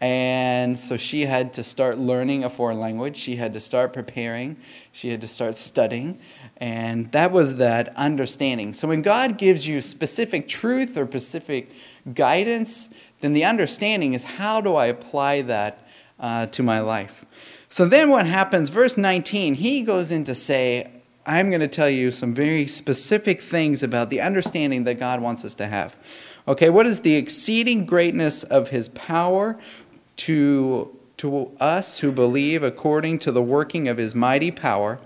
And so she had to start learning a foreign language. She had to start preparing. She had to start studying. And that was that understanding. So when God gives you specific truth or specific guidance, then the understanding is, how do I apply that uh, to my life? So then what happens, verse nineteen, he goes in to say, I'm going to tell you some very specific things about the understanding that God wants us to have. Okay, what is the exceeding greatness of his power to, to us who believe, according to the working of his mighty power,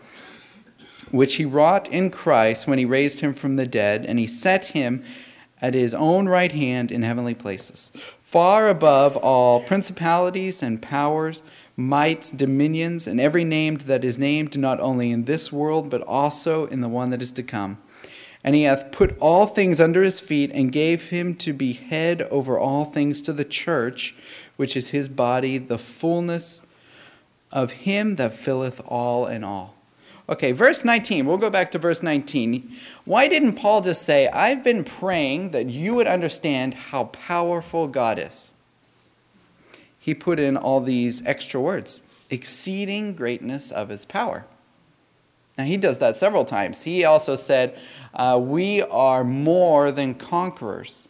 which he wrought in Christ when he raised him from the dead, and he set him at his own right hand in heavenly places, far above all principalities and powers, mights, dominions, and every name that is named, not only in this world, but also in the one that is to come. And he hath put all things under his feet, and gave him to be head over all things to the church, which is his body, the fullness of him that filleth all in all. Okay, verse nineteen. We'll go back to verse nineteen. Why didn't Paul just say, I've been praying that you would understand how powerful God is? He put in all these extra words. Exceeding greatness of his power. Now, he does that several times. He also said, uh, we are more than conquerors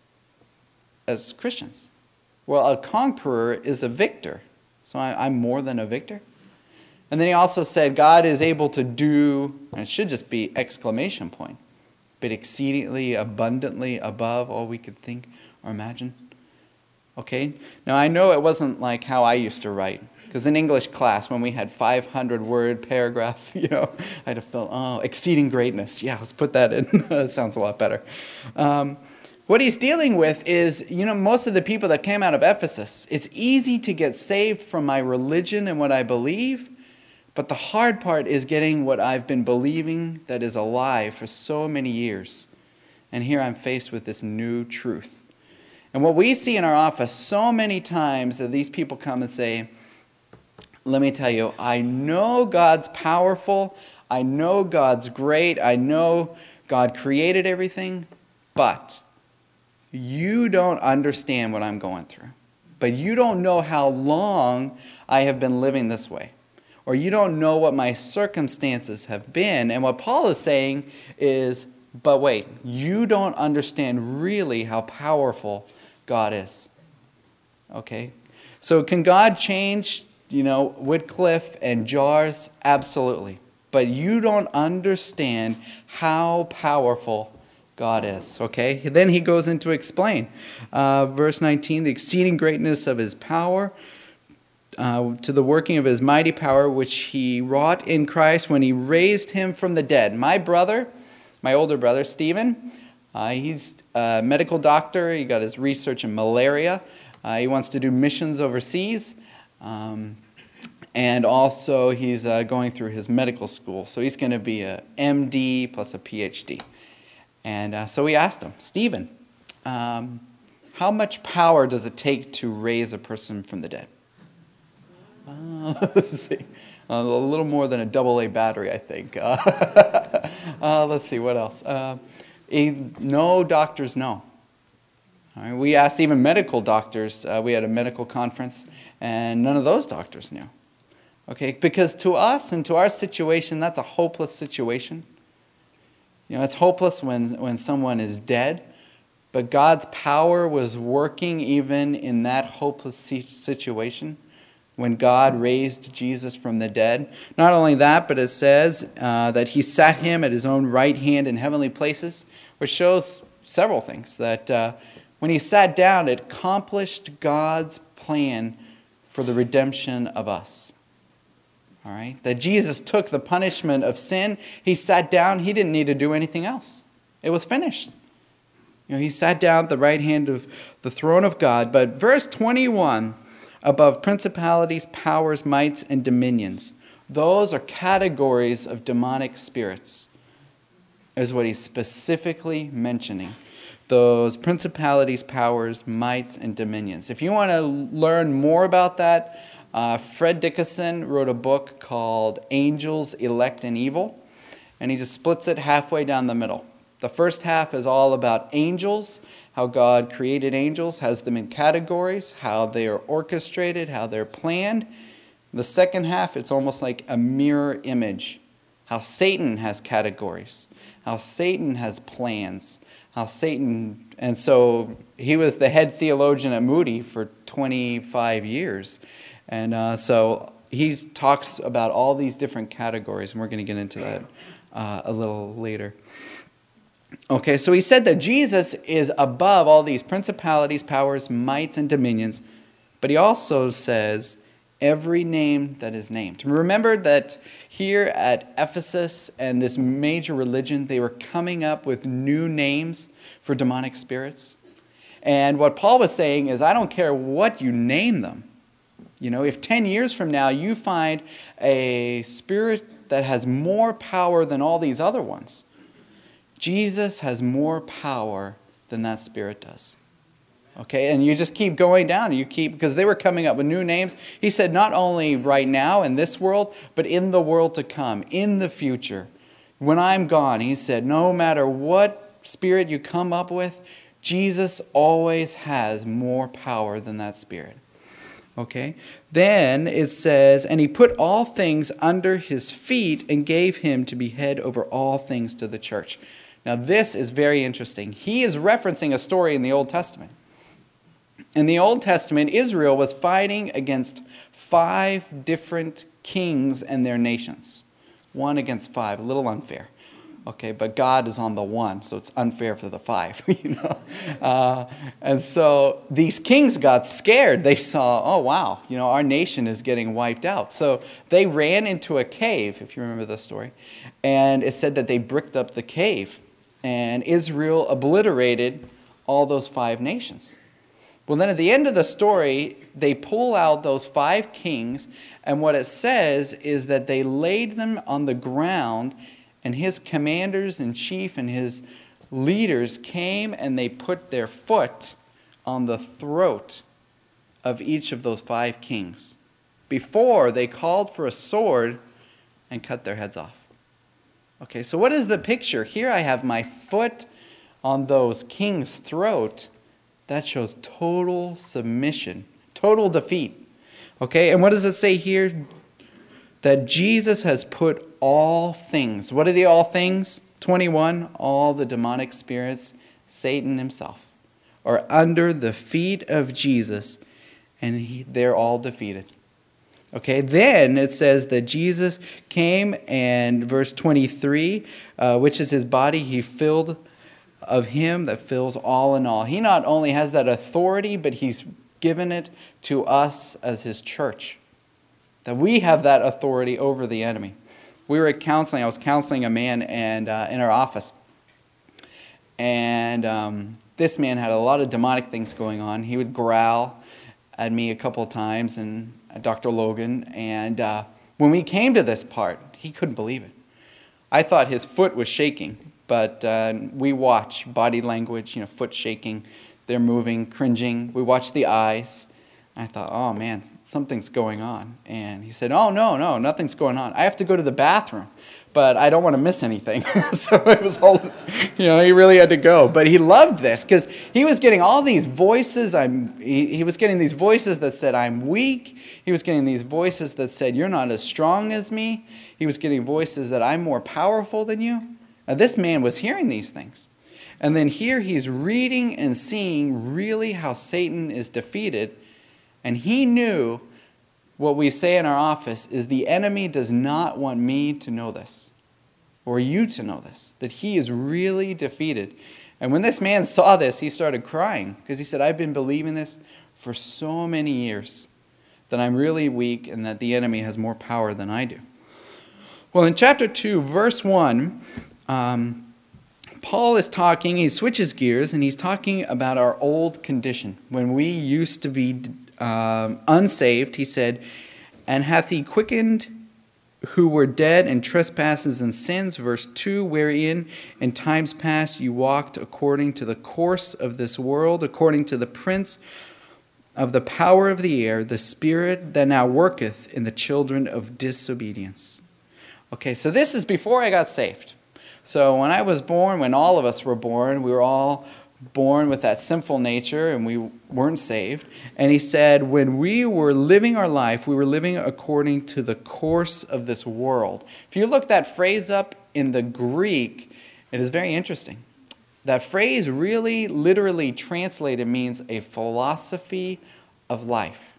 as Christians. Well, a conqueror is a victor. So I, I'm more than a victor. And then he also said, God is able to do, and it should just be exclamation point, but exceedingly, abundantly above all we could think or imagine. Okay? Now, I know it wasn't like how I used to write. Because in English class, when we had five hundred word paragraph, you know, I'd have felt, oh, exceeding greatness. Yeah, let's put that in. That sounds a lot better. Um, what he's dealing with is, you know, most of the people that came out of Ephesus, it's easy to get saved from my religion and what I believe, but the hard part is getting what I've been believing that is a lie for so many years. And here I'm faced with this new truth. And what we see in our office so many times that these people come and say, let me tell you, I know God's powerful, I know God's great, I know God created everything, but you don't understand what I'm going through. but you don't know how long I have been living this way. Or you don't know what my circumstances have been. And what Paul is saying is, but wait, you don't understand really how powerful God is. Okay? So can God change, you know, Wycliffe and jars? Absolutely. But you don't understand how powerful God is. Okay? Then he goes into explain. Uh, verse nineteen, the exceeding greatness of his power, uh, to the working of his mighty power, which he wrought in Christ when he raised him from the dead. My brother, my older brother, Stephen, uh, he's a medical doctor. He got his research in malaria. Uh, he wants to do missions overseas. Um, and also he's uh, going through his medical school. So he's going to be a M D plus a P H D. And uh, so we asked him, Stephen, um, how much power does it take to raise a person from the dead? Uh, let's see. Uh, a little more than a double A battery, I think. Uh, uh, let's see, what else? Uh, he, no doctors know. All right, we asked even medical doctors. Uh, we had a medical conference, and none of those doctors knew. Okay, because to us and to our situation, that's a hopeless situation. You know, it's hopeless when, when someone is dead, but God's power was working even in that hopeless situation when God raised Jesus from the dead. Not only that, but it says uh, that he sat him at his own right hand in heavenly places, which shows several things. That uh, when he sat down, it accomplished God's plan for the redemption of us. All right? That Jesus took the punishment of sin. He sat down. He didn't need to do anything else. It was finished. You know, he sat down at the right hand of the throne of God. But verse twenty-one, above principalities, powers, mights, and dominions. Those are categories of demonic spirits, is what he's specifically mentioning. Those principalities, powers, mights, and dominions. If you want to learn more about that, uh, Fred Dickinson wrote a book called Angels, Elect, and Evil, and he just splits it halfway down the middle. The first half is all about angels, how God created angels, has them in categories, how they are orchestrated, how they're planned. The second half, it's almost like a mirror image, how Satan has categories, how Satan has plans, how Satan, and so he was the head theologian at Moody for twenty-five years. And uh, so he talks about all these different categories, and we're going to get into that uh, a little later. Okay, so he said that Jesus is above all these principalities, powers, mights, and dominions, but he also says every name that is named. Remember that here at Ephesus and this major religion, they were coming up with new names for demonic spirits. And what Paul was saying is, I don't care what you name them. You know, if ten years from now you find a spirit that has more power than all these other ones, Jesus has more power than that spirit does. Okay, and you just keep going down. You keep, because they were coming up with new names. He said not only right now in this world, but in the world to come, in the future. When I'm gone, he said, no matter what spirit you come up with, Jesus always has more power than that spirit. Okay, then it says, and he put all things under his feet and gave him to be head over all things to the church. Now, this is very interesting. He is referencing a story in the Old Testament. In the Old Testament, Israel was fighting against five different kings and their nations. One against five, a little unfair. Okay, but God is on the one, so it's unfair for the five, you know. Uh, and so these kings got scared. They saw, oh, wow, you know, our nation is getting wiped out. So they ran into a cave, if you remember the story. And it said that they bricked up the cave. And Israel obliterated all those five nations. Well, then at the end of the story, they pull out those five kings. And what it says is that they laid them on the ground, and his commanders in chief and his leaders came and they put their foot on the throat of each of those five kings before they called for a sword and cut their heads off. Okay, so what is the picture? Here I have my foot on those kings' throat. That shows total submission, Total defeat. Okay, and what does it say here? That Jesus has put all things. What are the all things? twenty-one, all the demonic spirits, Satan himself, are under the feet of Jesus, and he, they're all defeated. Okay, then it says that Jesus came, and verse twenty-three, uh, which is his body, he filled of him that fills all in all. He not only has that authority, but he's given it to us as his church. That we have that authority over the enemy. We were counseling, I was counseling a man and uh, in our office. And um, this man had a lot of demonic things going on. He would growl at me a couple of times, and at Doctor Logan. And uh, when we came to this part, he couldn't believe it. I thought his foot was shaking, but uh, we watch body language, you know, foot shaking. They're moving, cringing. We watch the eyes. I thought, oh man, something's going on. And he said, oh, no, no, nothing's going on. I have to go to the bathroom, but I don't want to miss anything. So it was all, you know, he really had to go. But he loved this because he was getting all these voices. I'm, he, he was getting these voices that said, I'm weak. He was getting these voices that said, you're not as strong as me. He was getting voices that I'm more powerful than you. Now, this man was hearing these things. And then here he's reading and seeing really how Satan is defeated. And he knew what we say in our office is the enemy does not want me to know this or you to know this, that he is really defeated. And when this man saw this, he started crying because he said, I've been believing this for so many years that I'm really weak and that the enemy has more power than I do. Well, in chapter two, verse one, um, Paul is talking, he switches gears, and he's talking about our old condition. When we used to be um, unsaved, he said, and hath he quickened who were dead in trespasses and sins, verse two, wherein in times past you walked according to the course of this world, according to the prince of the power of the air, the spirit that now worketh in the children of disobedience. Okay, so this is before I got saved. So when I was born, when all of us were born, we were all born with that sinful nature and we weren't saved. And he said when we were living our life, we were living according to the course of this world. If you look that phrase up in the Greek, it is very interesting. That phrase really literally translated means a philosophy of life.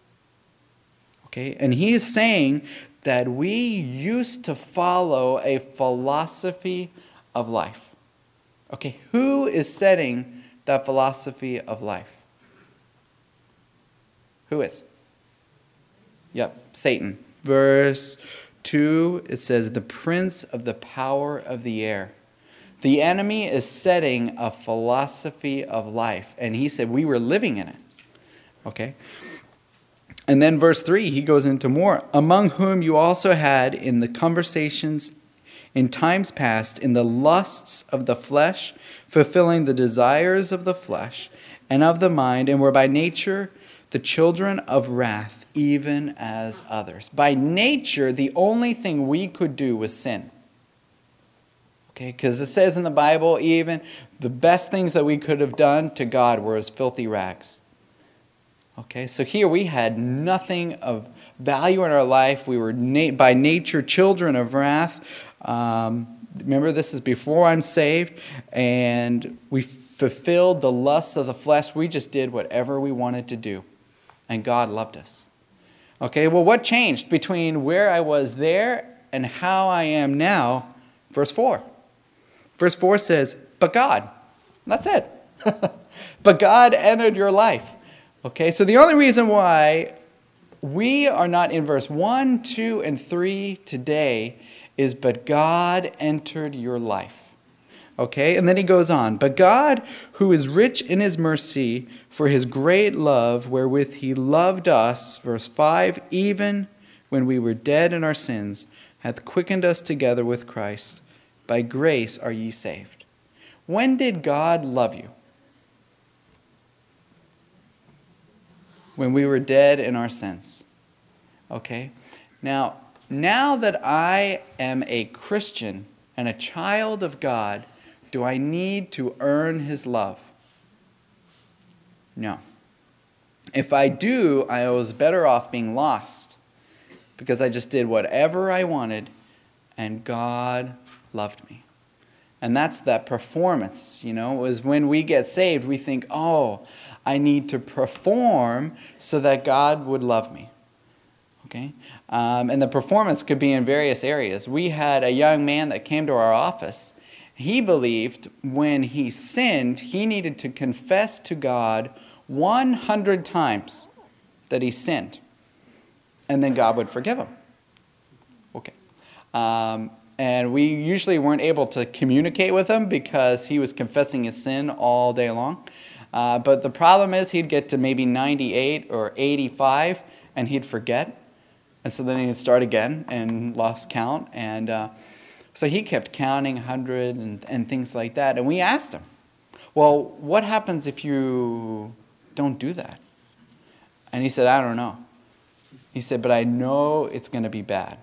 Okay, and he is saying that we used to follow a philosophy of life. Okay, who is setting that philosophy of life? Who is? Yep, Satan. Verse two, it says, the prince of the power of the air. The enemy is setting a philosophy of life. And he said we were living in it. Okay? And then verse three, he goes into more. Among whom you also had in the conversations in times past, in the lusts of the flesh, fulfilling the desires of the flesh and of the mind, and were by nature the children of wrath, even as others. By nature, the only thing we could do was sin. Okay, because it says in the Bible, even the best things that we could have done to God were as filthy rags. Okay, so here we had nothing of value in our life. We were na- by nature children of wrath. Um, remember, this is before I'm saved. And we fulfilled the lusts of the flesh. We just did whatever we wanted to do. And God loved us. Okay, well, what changed between where I was there and how I am now? Verse four. Verse four says, but God. That's it. But God entered your life. Okay, so the only reason why we are not in verse one, two, and three today is, but God entered your life. Okay, and then he goes on. But God, who is rich in his mercy, for his great love, wherewith he loved us, verse five, even when we were dead in our sins, hath quickened us together with Christ. By grace are ye saved. When did God love you? When we were dead in our sins. Okay? Now, now that I am a Christian and a child of God, do I need to earn his love? No. If I do, I was better off being lost because I just did whatever I wanted and God loved me. And that's that performance, you know, is when we get saved, we think, oh, I need to perform so that God would love me. Okay? Um, and the performance could be in various areas. We had a young man that came to our office. He believed when he sinned, he needed to confess to God one hundred times that he sinned. And then God would forgive him. Okay. Um, and we usually weren't able to communicate with him because he was confessing his sin all day long. Uh, but the problem is he'd get to maybe ninety-eight or eighty-five and he'd forget. And so then he'd start again and lost count. And uh, so he kept counting one hundred and, and things like that. And we asked him, well, what happens if you don't do that? And he said, I don't know. He said, but I know it's going to be bad.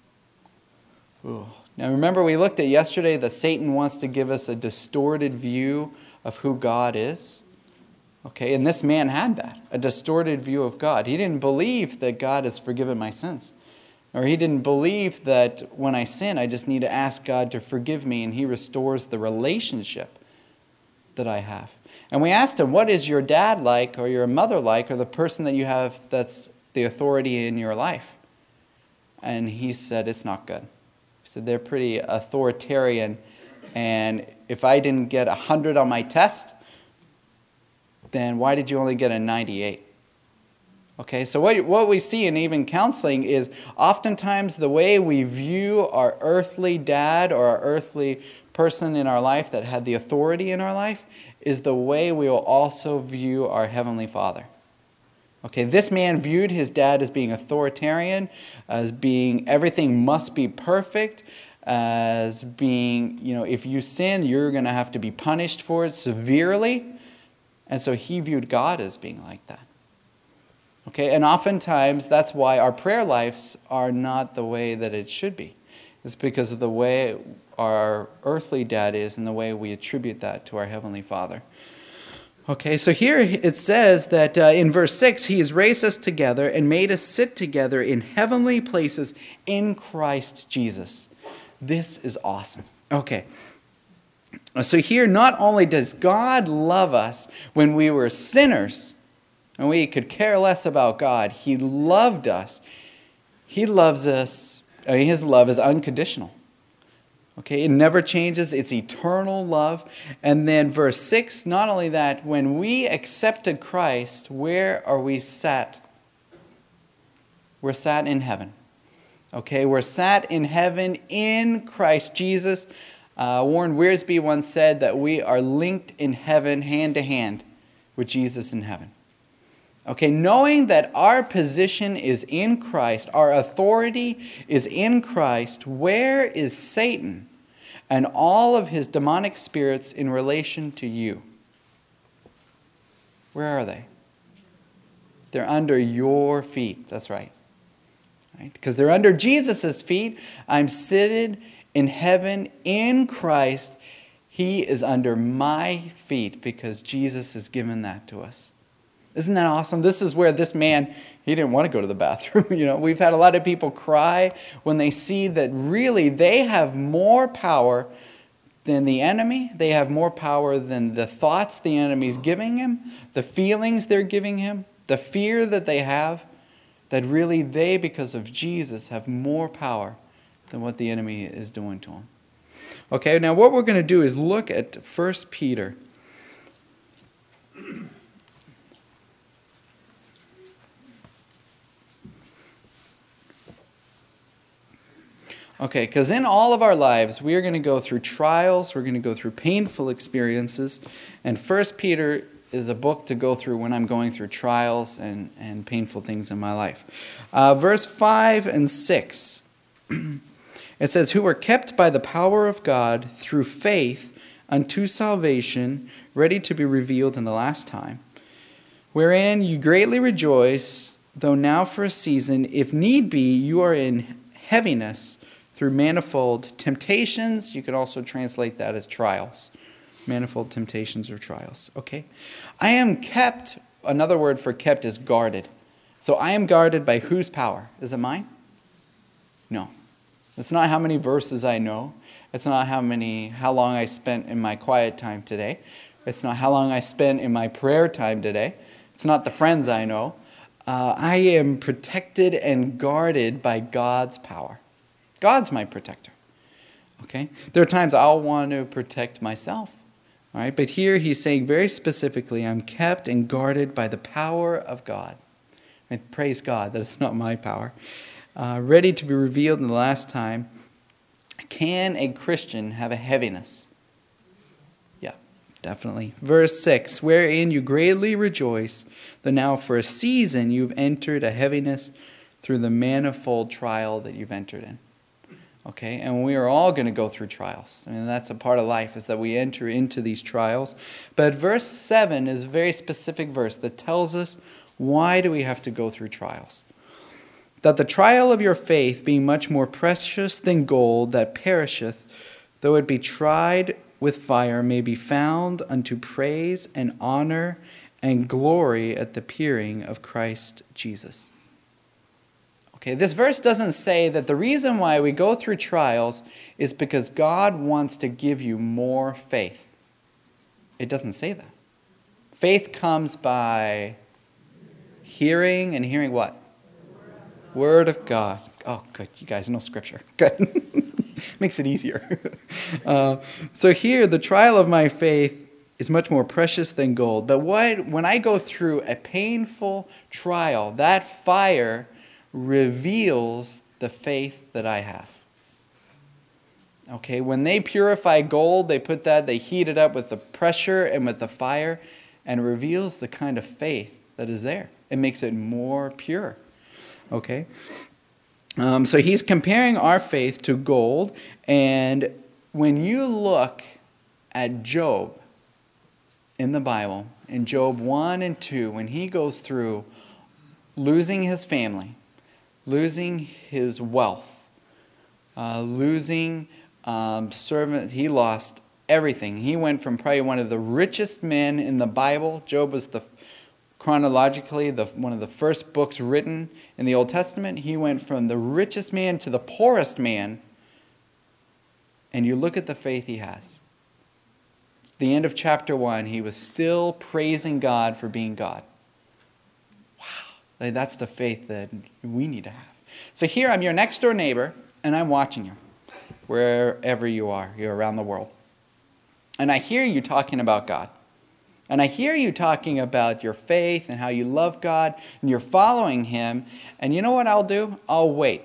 Ooh. Now remember, we looked at yesterday that Satan wants to give us a distorted view of who God is. Okay, and this man had that, a distorted view of God. He didn't believe that God has forgiven my sins. Or he didn't believe that when I sin, I just need to ask God to forgive me and he restores the relationship that I have. And we asked him, what is your dad like or your mother like or the person that you have that's the authority in your life? And he said, it's not good. He said, they're pretty authoritarian. And if I didn't get one hundred on my test, then why did you only get a ninety-eight? Okay, so what, what we see in even counseling is oftentimes the way we view our earthly dad or our earthly person in our life that had the authority in our life is the way we will also view our Heavenly Father. Okay, this man viewed his dad as being authoritarian, as being everything must be perfect, as being, you know, if you sin, you're going to have to be punished for it severely. And so he viewed God as being like that. Okay, and oftentimes that's why our prayer lives are not the way that it should be. It's because of the way our earthly dad is and the way we attribute that to our Heavenly Father. Okay, so here it says that uh, in verse six, he has raised us together and made us sit together in heavenly places in Christ Jesus. This is awesome. Okay. So here, not only does God love us when we were sinners, and we could care less about God, he loved us. He loves us, I mean, his love is unconditional. Okay, it never changes, it's eternal love. And then verse six, not only that, when we accepted Christ, where are we sat? We're sat in heaven. Okay, we're sat in heaven in Christ Jesus. Uh, Warren Wiersbe once said that we are linked in heaven hand to hand with Jesus in heaven. Okay, knowing that our position is in Christ, our authority is in Christ, where is Satan and all of his demonic spirits in relation to you? Where are they? They're under your feet. That's right. Right? Because they're under Jesus' feet. I'm seated in heaven in Christ. He is under my feet because Jesus has given that to us. Isn't that awesome? This is where this man, he didn't want to go to the bathroom. You know, we've had a lot of people cry when they see that really they have more power than the enemy. They have more power than the thoughts the enemy's giving him, the feelings they're giving him, the fear that they have, that really they, because of Jesus, have more power than what the enemy is doing to them. Okay, now what we're going to do is look at First Peter. Okay, because in all of our lives, we are going to go through trials, we're going to go through painful experiences, and First Peter is a book to go through when I'm going through trials and, and painful things in my life. Uh, verse five and six, it says, who were kept by the power of God through faith unto salvation, ready to be revealed in the last time, wherein you greatly rejoice, though now for a season, if need be, you are in heaviness, through manifold temptations. You could also translate that as trials. Manifold temptations or trials. Okay? I am kept another word for kept is guarded. So I am guarded by whose power? Is it mine? No. It's not how many verses I know. It's not how many, how long I spent in my quiet time today. It's not how long I spent in my prayer time today. It's not the friends I know. Uh, I am protected and guarded by God's power. God's my protector. Okay? There are times I'll want to protect myself. All right? But here he's saying very specifically, I'm kept and guarded by the power of God. And praise God that it's not my power. Uh, ready to be revealed in the last time. Can a Christian have a heaviness? Yeah, definitely. Verse six, wherein you greatly rejoice, though now for a season you've entered a heaviness through the manifold trial that you've entered in. Okay, and we are all going to go through trials. I mean, that's a part of life, is that we enter into these trials. But verse seven is a very specific verse that tells us, why do we have to go through trials? That the trial of your faith, being much more precious than gold that perisheth, though it be tried with fire, may be found unto praise and honor and glory at the appearing of Christ Jesus. Okay, this verse doesn't say that the reason why we go through trials is because God wants to give you more faith. It doesn't say that. Faith comes by hearing, and hearing what? Word of God. Oh, good. You guys know Scripture. Good. Makes it easier. uh, so here, the trial of my faith is much more precious than gold. But what, when I go through a painful trial, that fire reveals the faith that I have. Okay, when they purify gold, they put that, they heat it up with the pressure and with the fire, and it reveals the kind of faith that is there. It makes it more pure. Okay? Um, so he's comparing our faith to gold. And when you look at Job in the Bible, in Job one and two, when he goes through losing his family, losing his wealth, uh, losing um, servant, he lost everything. He went from probably one of the richest men in the Bible. Job was the chronologically, the, one of the first books written in the Old Testament. He went from the richest man to the poorest man. And you look at the faith he has. At the end of chapter one, he was still praising God for being God. Wow. That's the faith that we need to have. So here I'm your next door neighbor, and I'm watching you. Wherever you are, you're around the world. And I hear you talking about God. And I hear you talking about your faith and how you love God and you're following Him. And you know what I'll do? I'll wait.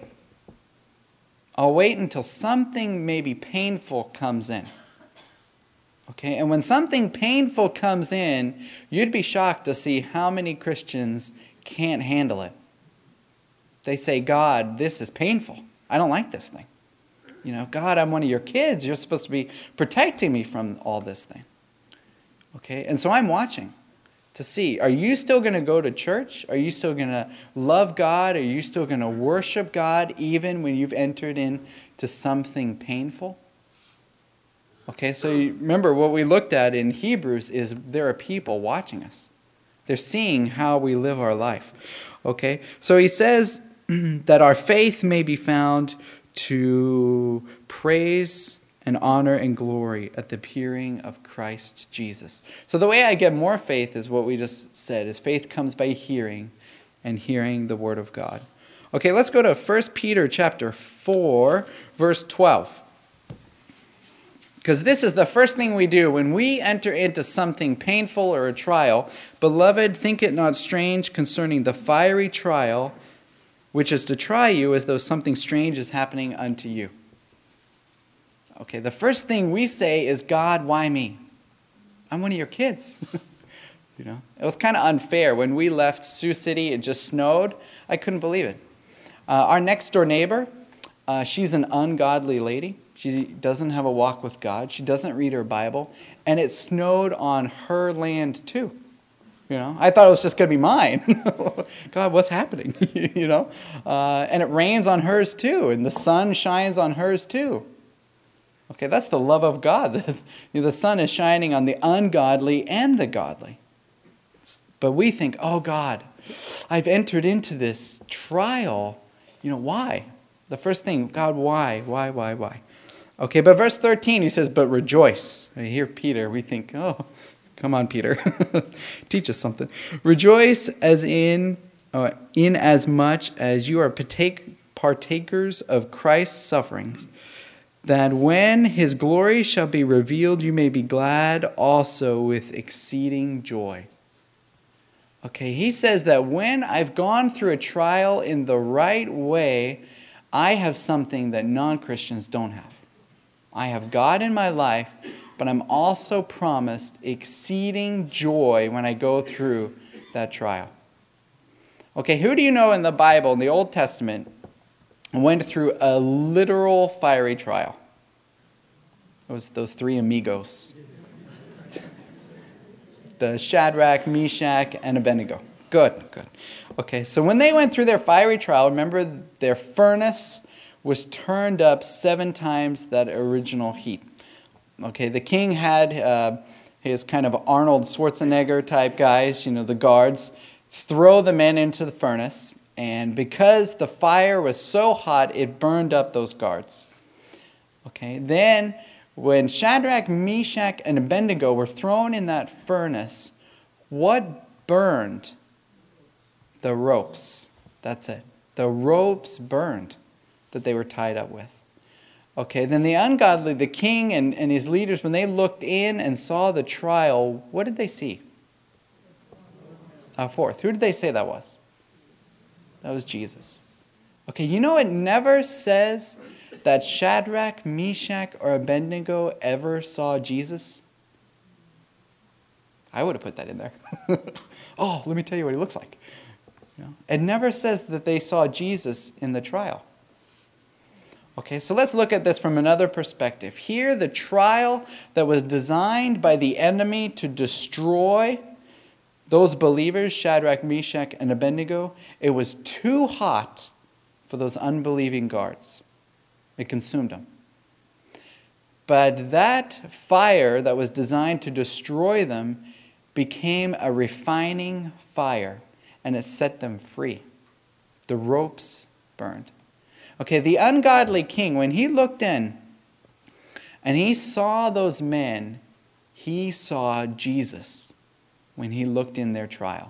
I'll wait until something maybe painful comes in. Okay? And when something painful comes in, you'd be shocked to see how many Christians can't handle it. They say, God, this is painful. I don't like this thing. You know, God, I'm one of your kids. You're supposed to be protecting me from all this thing. Okay, and so I'm watching to see, are you still going to go to church? Are you still going to love God? Are you still going to worship God even when you've entered into something painful? Okay, so you remember what we looked at in Hebrews is there are people watching us. They're seeing how we live our life. Okay, so he says that our faith may be found to praise and honor and glory at the appearing of Christ Jesus. So the way I get more faith is what we just said, is faith comes by hearing, and hearing the word of God. Okay, let's go to First Peter chapter four, verse twelve. Because this is the first thing we do when we enter into something painful or a trial. Beloved, think it not strange concerning the fiery trial, which is to try you as though something strange is happening unto you. Okay, the first thing we say is, God, why me? I'm one of your kids. You know, it was kind of unfair. When we left Sioux City, it just snowed. I couldn't believe it. Uh, our next door neighbor, uh, she's an ungodly lady. She doesn't have a walk with God. She doesn't read her Bible. And it snowed on her land too. You know, I thought it was just going to be mine. God, what's happening? You know, uh, and it rains on hers too. And the sun shines on hers too. Okay, that's the love of God. The sun is shining on the ungodly and the godly. But we think, oh God, I've entered into this trial. You know, why? The first thing, God, why? Why, why, why? Okay, but verse thirteen, he says, but rejoice. We hear Peter, we think, oh, come on, Peter. Teach us something. Rejoice as in, uh, in as much as you are partake, partakers of Christ's sufferings, that when his glory shall be revealed, you may be glad also with exceeding joy. Okay, he says that when I've gone through a trial in the right way, I have something that non-Christians don't have. I have God in my life, but I'm also promised exceeding joy when I go through that trial. Okay, who do you know in the Bible, in the Old Testament, went through a literal fiery trial? It was those three amigos. The Shadrach, Meshach, and Abednego. Good, good. Okay, so when they went through their fiery trial, remember their furnace was turned up seven times that original heat. Okay, the king had uh, his kind of Arnold Schwarzenegger type guys, you know, the guards, throw the men into the furnace, and because the fire was so hot, it burned up those guards. Okay, then when Shadrach, Meshach, and Abednego were thrown in that furnace, what burned? The ropes. That's it. The ropes burned that they were tied up with. Okay, then the ungodly, the king and, and his leaders, when they looked in and saw the trial, what did they see? A fourth. Who did they say that was? That was Jesus. Okay, you know it never says that Shadrach, Meshach, or Abednego ever saw Jesus? I would have put that in there. Oh, let me tell you what he looks like. You know, it never says that they saw Jesus in the trial. Okay, so let's look at this from another perspective. Here, the trial that was designed by the enemy to destroy those believers, Shadrach, Meshach, and Abednego, it was too hot for those unbelieving guards. It consumed them. But that fire that was designed to destroy them became a refining fire, and it set them free. The ropes burned. Okay, the ungodly king, when he looked in and he saw those men, he saw Jesus when he looked in their trial.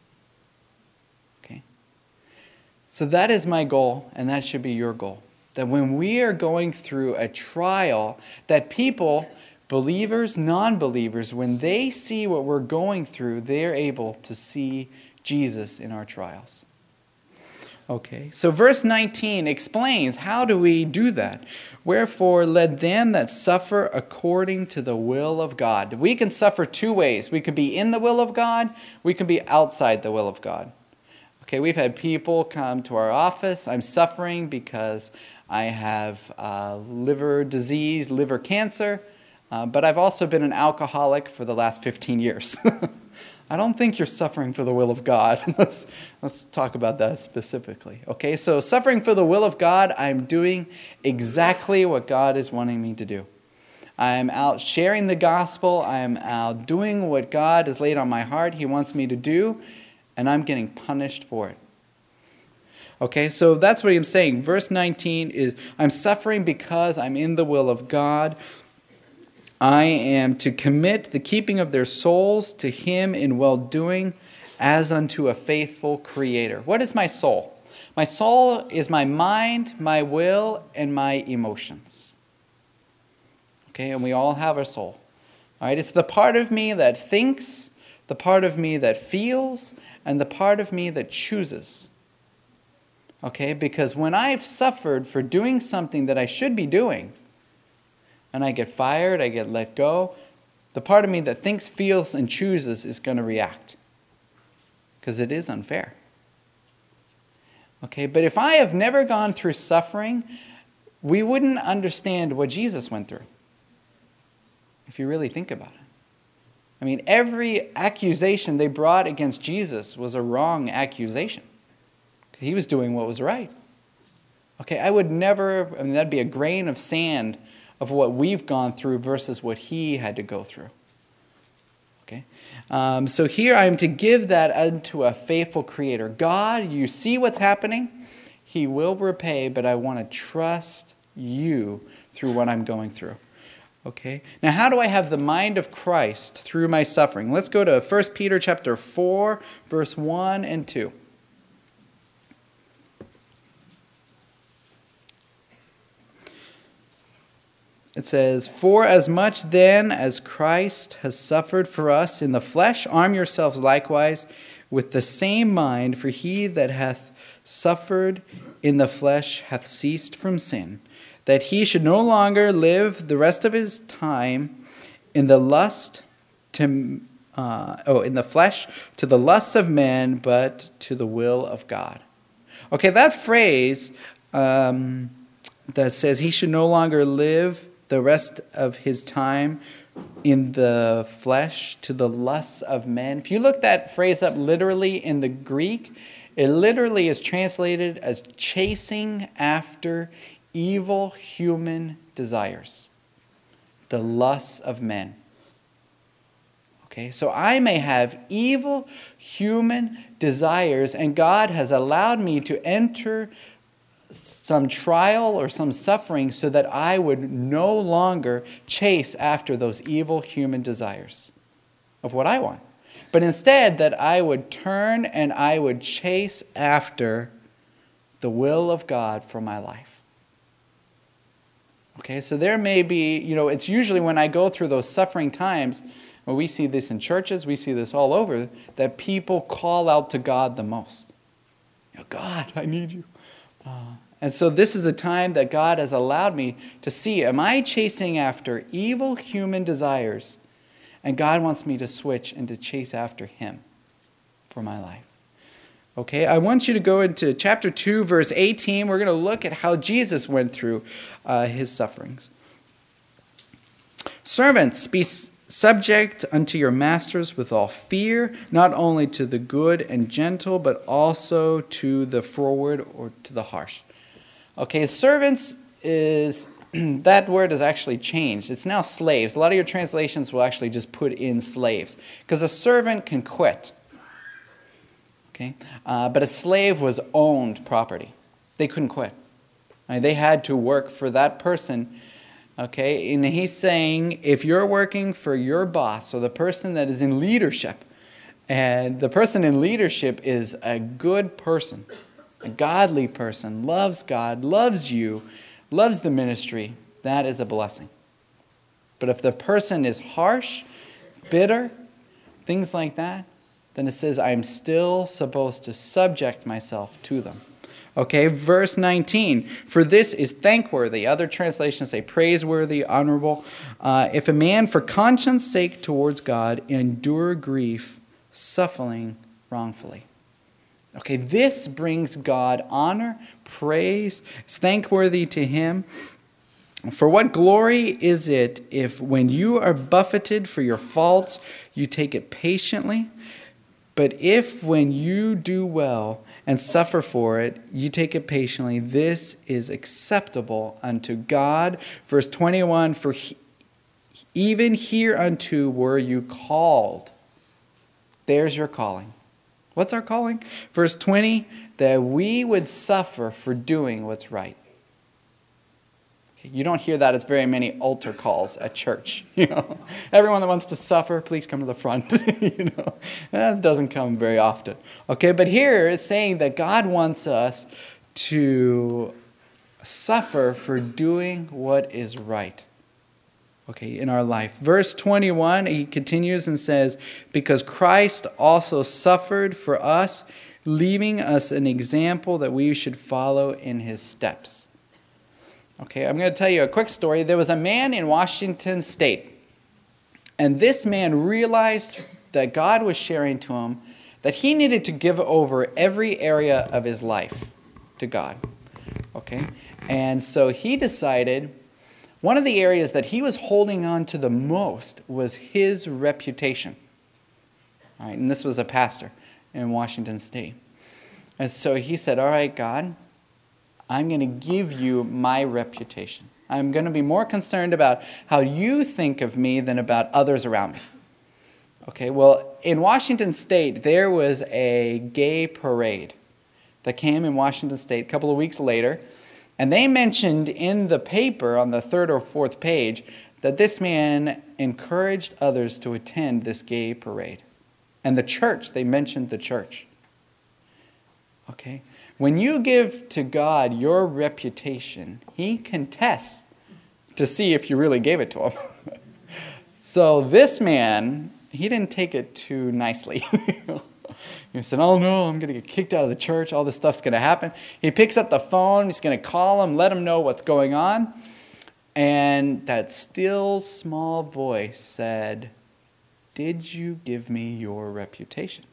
Okay? So that is my goal, and that should be your goal. That when we are going through a trial, that people, believers, non-believers, when they see what we're going through, they're able to see Jesus in our trials. Okay, so verse nineteen explains how do we do that. Wherefore, let them that suffer according to the will of God. We can suffer two ways. We could be in the will of God. We can be outside the will of God. Okay, we've had people come to our office. I'm suffering because I have uh, liver disease, liver cancer, uh, but I've also been an alcoholic for the last fifteen years. I don't think you're suffering for the will of God. let's, let's talk about that specifically. Okay, so suffering for the will of God, I'm doing exactly what God is wanting me to do. I'm out sharing the gospel. I'm out doing what God has laid on my heart He wants me to do, and I'm getting punished for it. Okay, so that's what I'm saying. Verse nineteen is, I'm suffering because I'm in the will of God. I am to commit the keeping of their souls to Him in well-doing as unto a faithful Creator. What is my soul? My soul is my mind, my will, and my emotions. Okay, and we all have our soul. All right, it's the part of me that thinks, the part of me that feels, and the part of me that chooses. Okay, because when I've suffered for doing something that I should be doing, and I get fired, I get let go, the part of me that thinks, feels, and chooses is going to react. Because it is unfair. Okay, but if I have never gone through suffering, we wouldn't understand what Jesus went through. If you really think about it. I mean, every accusation they brought against Jesus was a wrong accusation. He was doing what was right. Okay, I would never, I mean, that'd be a grain of sand of what we've gone through versus what he had to go through. Okay? Um, so here I am to give that unto a faithful Creator. God, you see what's happening. He will repay, but I want to trust you through what I'm going through. Okay? Now, how do I have the mind of Christ through my suffering? Let's go to First Peter chapter four, verse one and two. It says, "For as much then as Christ has suffered for us in the flesh, arm yourselves likewise with the same mind, for he that hath suffered in the flesh hath ceased from sin, that he should no longer live the rest of his time in the lust to uh, oh in the flesh to the lusts of men, but to the will of God." Okay, that phrase um, that says he should no longer live the rest of his time in the flesh to the lusts of men. If you look that phrase up literally in the Greek, it literally is translated as chasing after evil human desires, the lusts of men. Okay, so I may have evil human desires, and God has allowed me to enter some trial or some suffering so that I would no longer chase after those evil human desires of what I want. But instead that I would turn and I would chase after the will of God for my life. Okay, so there may be, you know, it's usually when I go through those suffering times, well, we see this in churches, we see this all over, that people call out to God the most. You know, God, I need you. Uh, and so this is a time that God has allowed me to see, am I chasing after evil human desires? And God wants me to switch and to chase after him for my life. Okay, I want you to go into chapter two, verse eighteen. We're going to look at how Jesus went through uh, his sufferings. "Servants, be subject unto your masters with all fear, not only to the good and gentle, but also to the froward or to the harsh." Okay, servants is, that word is actually changed. It's now slaves. A lot of your translations will actually just put in slaves, because a servant can quit. Okay, uh, but a slave was owned property. They couldn't quit. I mean, they had to work for that person. Okay, and he's saying if you're working for your boss or the person that is in leadership, and the person in leadership is a good person, a godly person, loves God, loves you, loves the ministry, that is a blessing. But if the person is harsh, bitter, things like that, then it says I'm still supposed to subject myself to them. Okay, verse nineteen, "For this is thankworthy." Other translations say praiseworthy, honorable. Uh, "if a man for conscience sake towards God endure grief, suffering wrongfully." Okay, this brings God honor, praise. It's thankworthy to him. "For what glory is it if when you are buffeted for your faults, you take it patiently? But if when you do well and suffer for it, you take it patiently, this is acceptable unto God." Verse twenty-one, "For he, even hereunto were you called." There's your calling. What's our calling? Verse twenty, "that we would suffer for doing what's right." Okay, you don't hear that as very many altar calls at church. You know, everyone that wants to suffer, please come to the front. You know, that doesn't come very often. Okay, but here it's saying that God wants us to suffer for doing what is right. Okay, in our life. Verse twenty-one, he continues and says, "Because Christ also suffered for us, leaving us an example that we should follow in his steps." Okay, I'm going to tell you a quick story. There was a man in Washington State, and this man realized that God was sharing to him that he needed to give over every area of his life to God. Okay, and so he decided one of the areas that he was holding on to the most was his reputation. All right, and this was a pastor in Washington State. And so he said, "All right, God, I'm going to give you my reputation. I'm going to be more concerned about how you think of me than about others around me." Okay, well, in Washington State, there was a gay parade that came in Washington State a couple of weeks later, and they mentioned in the paper on the third or fourth page that this man encouraged others to attend this gay parade. And the church, they mentioned the church. Okay, when you give to God your reputation, He can test to see if you really gave it to Him. So this man, he didn't take it too nicely. He said, oh no, I'm going to get kicked out of the church. All this stuff's going to happen. He picks up the phone. He's going to call him, let him know what's going on. And that still small voice said, did you give me your reputation?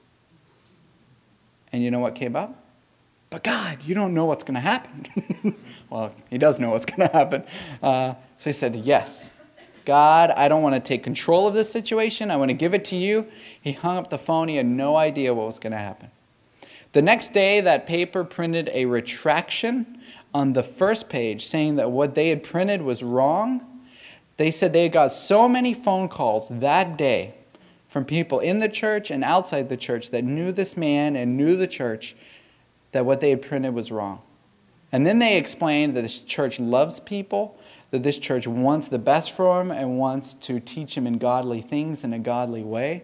And you know what came up? But God, you don't know what's going to happen. Well, he does know what's going to happen. Uh, so he said, yes. God, I don't want to take control of this situation. I want to give it to you. He hung up the phone. He had no idea what was going to happen. The next day, that paper printed a retraction on the first page saying that what they had printed was wrong. They said they had got so many phone calls that day from people in the church and outside the church that knew this man and knew the church that what they had printed was wrong. And then they explained that this church loves people, that this church wants the best for him and wants to teach him in godly things in a godly way.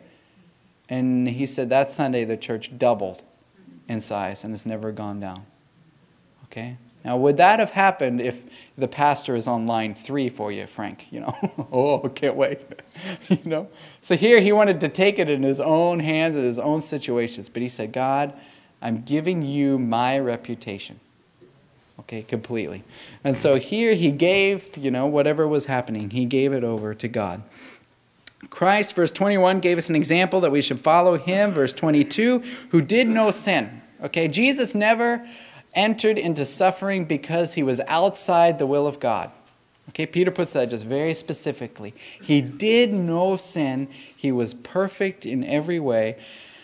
And he said that Sunday the church doubled in size and has never gone down. Okay? Now, would that have happened if the pastor is on line three for you, Frank? You know, oh, can't wait. You know? So here he wanted to take it in his own hands and his own situations. But he said, God, I'm giving you my reputation. Okay, completely. And so here he gave, you know, whatever was happening, he gave it over to God. Christ, verse twenty-one, gave us an example that we should follow him. Verse twenty-two, who did no sin. Okay, Jesus never entered into suffering because he was outside the will of God. Okay, Peter puts that just very specifically. He did no sin. He was perfect in every way.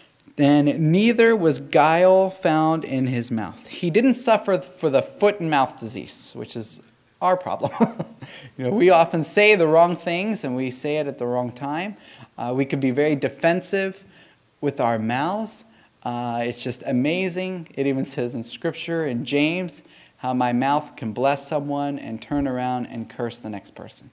And neither was guile found in his mouth. He didn't suffer for the foot and mouth disease, which is our problem. You know, we often say the wrong things and we say it at the wrong time. Uh, we can be very defensive with our mouths. Uh, it's just amazing. It even says in Scripture, in James, how my mouth can bless someone and turn around and curse the next person.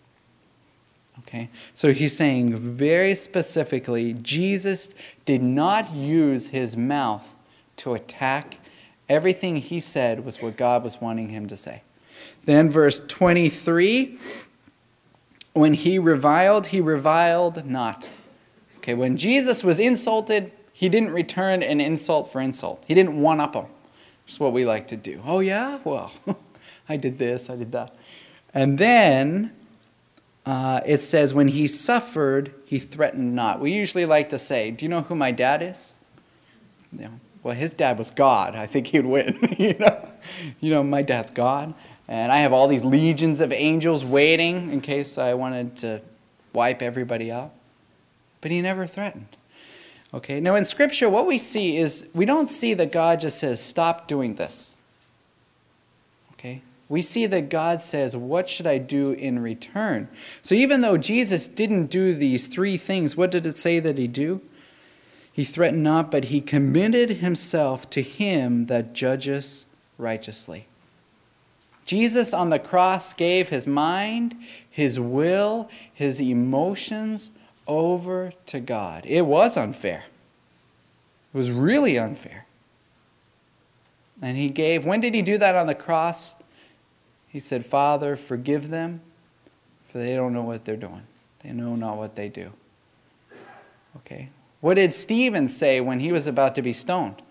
Okay, so he's saying very specifically, Jesus did not use his mouth to attack. Everything he said was what God was wanting him to say. Then verse twenty-three, when he reviled, he reviled not. Okay, when Jesus was insulted, he didn't return an insult for insult. He didn't one-up him. Which is what we like to do. Oh yeah? Well, I did this, I did that. And then Uh, it says, when he suffered, he threatened not. We usually like to say, do you know who my dad is? You know, well, his dad was God. I think he'd win. you know? you know, my dad's God. And I have all these legions of angels waiting in case I wanted to wipe everybody out. But he never threatened. Okay. Now, in Scripture, what we see is, we don't see that God just says, stop doing this. Okay. We see that God says, what should I do in return? So even though Jesus didn't do these three things, what did it say that he do? He threatened not, but he committed himself to him that judges righteously. Jesus on the cross gave his mind, his will, his emotions over to God. It was unfair. It was really unfair. And he gave, when did he do that on the cross? He said, Father, forgive them, for they don't know what they're doing. They know not what they do. Okay. What did Stephen say when he was about to be stoned?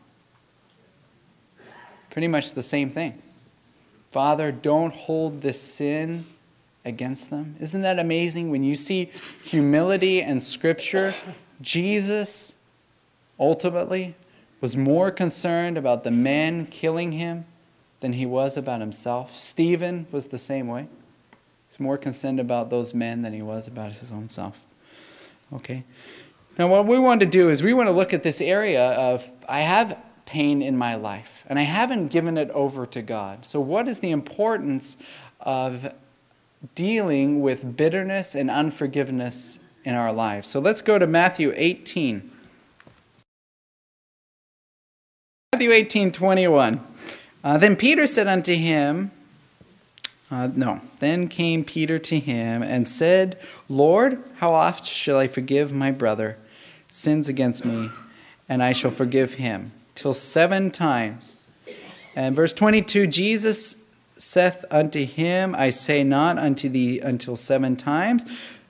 Pretty much the same thing. Father, don't hold this sin against them. Isn't that amazing? When you see humility in Scripture, Jesus ultimately was more concerned about the men killing him than he was about himself. Stephen was the same way. He's more concerned about those men than he was about his own self. Okay. Now what we want to do is we want to look at this area of, I have pain in my life, and I haven't given it over to God. So what is the importance of dealing with bitterness and unforgiveness in our lives. So let's go to Matthew eighteen. Matthew eighteen, twenty-one. Uh, then Peter said unto him, uh, no, then came Peter to him and said, Lord, how oft shall I forgive my brother sins against me, and I shall forgive him? Till seven times. And verse twenty-two, Jesus saith unto him, I say not unto thee until seven times,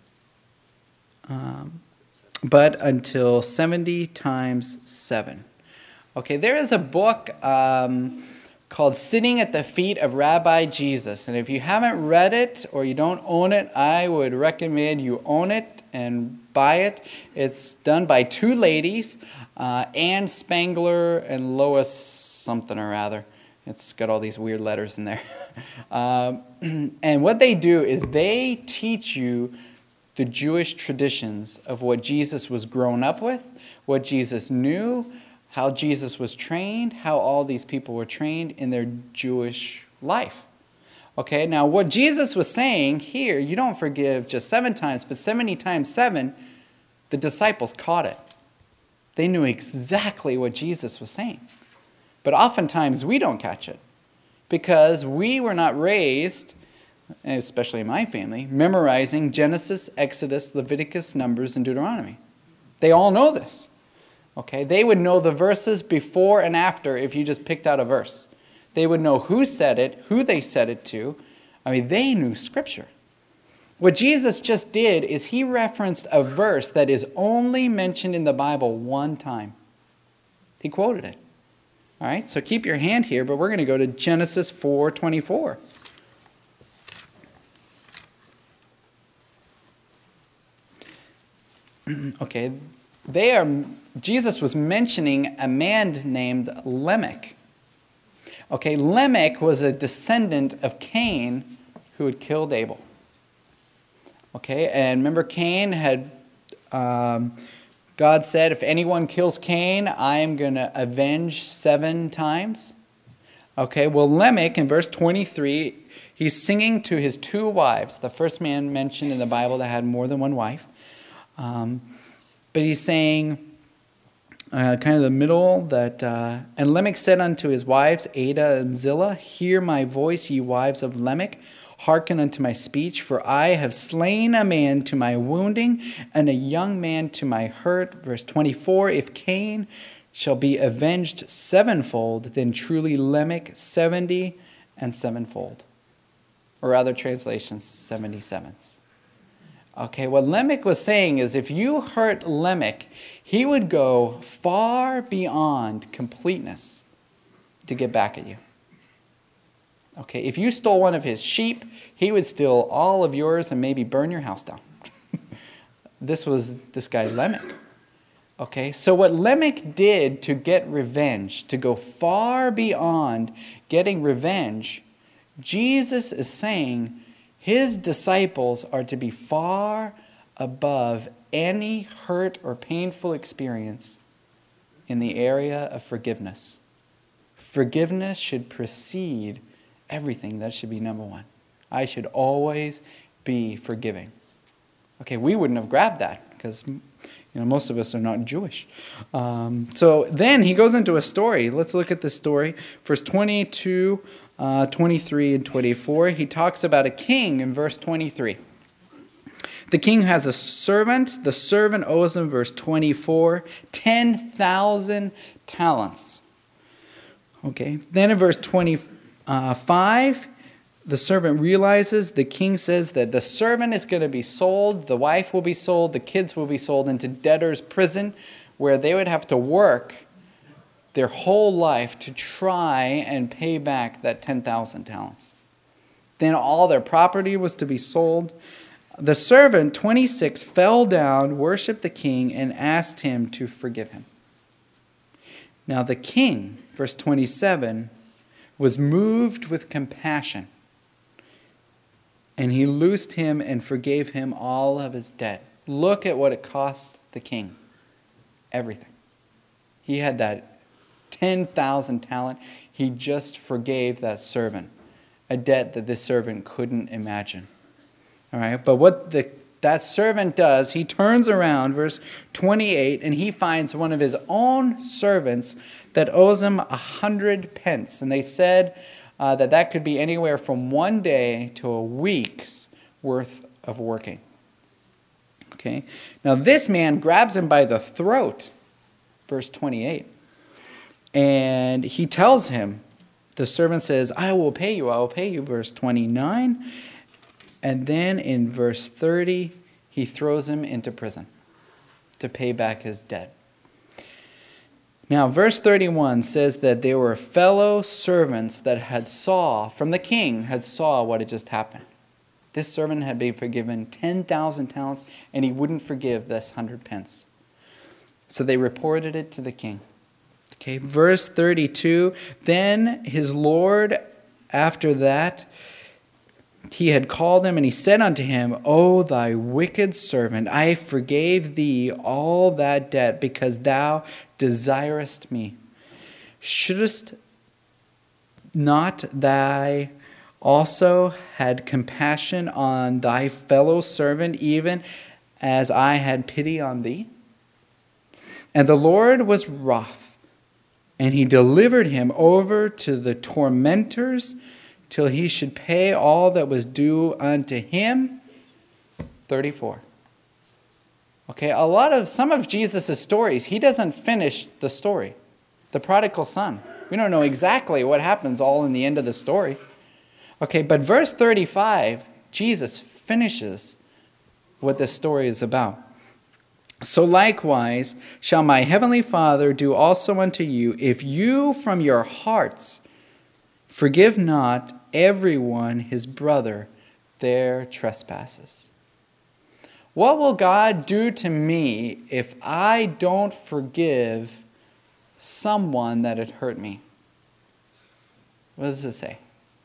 um, but until seventy times seven. Okay, there is a book um, called Sitting at the Feet of Rabbi Jesus. And if you haven't read it or you don't own it, I would recommend you own it and buy it. It's done by two ladies, uh, Anne Spangler and Lois something or other. It's got all these weird letters in there. um, and what they do is they teach you the Jewish traditions of what Jesus was grown up with, what Jesus knew, how Jesus was trained, how all these people were trained in their Jewish life. Okay, now what Jesus was saying here, you don't forgive just seven times, but seventy times seven, the disciples caught it. They knew exactly what Jesus was saying. But oftentimes we don't catch it because we were not raised, especially in my family, memorizing Genesis, Exodus, Leviticus, Numbers, and Deuteronomy. They all know this. Okay, they would know the verses before and after if you just picked out a verse. They would know who said it, who they said it to. I mean, they knew Scripture. What Jesus just did is he referenced a verse that is only mentioned in the Bible one time. He quoted it. All right, so keep your hand here, but we're going to go to Genesis four twenty-four. Okay, they are. Jesus was mentioning a man named Lamech. Okay, Lamech was a descendant of Cain who had killed Abel. Okay, and remember Cain had, um, God said, if anyone kills Cain, I am going to avenge seven times. Okay, well Lamech in verse twenty-three, he's singing to his two wives, the first man mentioned in the Bible that had more than one wife. Um, but he's saying, Uh, kind of the middle, that, uh, and Lamech said unto his wives, Ada and Zillah, hear my voice, ye wives of Lamech, hearken unto my speech, for I have slain a man to my wounding, and a young man to my hurt. Verse twenty-four, if Cain shall be avenged sevenfold, then truly Lamech seventy and sevenfold. Or other translations, seventy-sevens. Okay, what Lamech was saying is if you hurt Lamech, he would go far beyond completeness to get back at you. Okay, if you stole one of his sheep, he would steal all of yours and maybe burn your house down. This was this guy Lamech. Okay, so what Lamech did to get revenge, to go far beyond getting revenge, Jesus is saying his disciples are to be far above any hurt or painful experience in the area of forgiveness. Forgiveness should precede everything. That should be number one. I should always be forgiving. Okay, we wouldn't have grabbed that because you know most of us are not Jewish. Um, so then he goes into a story. Let's look at the story. Verse twenty-two, uh, twenty-three, and twenty-four. He talks about a king in verse twenty-three. The king has a servant. The servant owes him, verse twenty-four, ten thousand talents. Okay. Then in verse twenty-five, the servant realizes, the king says that the servant is going to be sold, the wife will be sold, the kids will be sold into debtor's prison, where they would have to work their whole life to try and pay back that ten thousand talents. Then all their property was to be sold. The servant, twenty-six, fell down, worshipped the king, and asked him to forgive him. Now the king, verse twenty-seven, was moved with compassion, and he loosed him and forgave him all of his debt. Look at what it cost the king. Everything. He had that ten thousand talent. He just forgave that servant, a debt that this servant couldn't imagine. All right, but what the that servant does, he turns around, verse twenty-eight, and he finds one of his own servants that owes him a hundred pence. And they said uh, that that could be anywhere from one day to a week's worth of working. Okay. Now this man grabs him by the throat, verse twenty-eight, and he tells him, the servant says, I will pay you, I will pay you, verse twenty-nine. And then in verse thirty, he throws him into prison to pay back his debt. Now, verse thirty-one says that they were fellow servants that had saw, from the king, had saw what had just happened. This servant had been forgiven ten thousand talents, and he wouldn't forgive this hundred pence. So they reported it to the king. Okay, verse thirty-two, then his Lord, after that, he had called him, and he said unto him, O thy wicked servant, I forgave thee all that debt, because thou desirest me. Shouldest not thy also had compassion on thy fellow servant, even as I had pity on thee? And the Lord was wroth, and he delivered him over to the tormentors, till he should pay all that was due unto him. thirty-four. Okay, a lot of, some of Jesus' stories, he doesn't finish the story. The prodigal son. We don't know exactly what happens all in the end of the story. Okay, but verse thirty-five, Jesus finishes what this story is about. So likewise shall my heavenly Father do also unto you, if you from your hearts forgive not everyone his brother their trespasses. What will God do to me if I don't forgive someone that had hurt me? What does it say?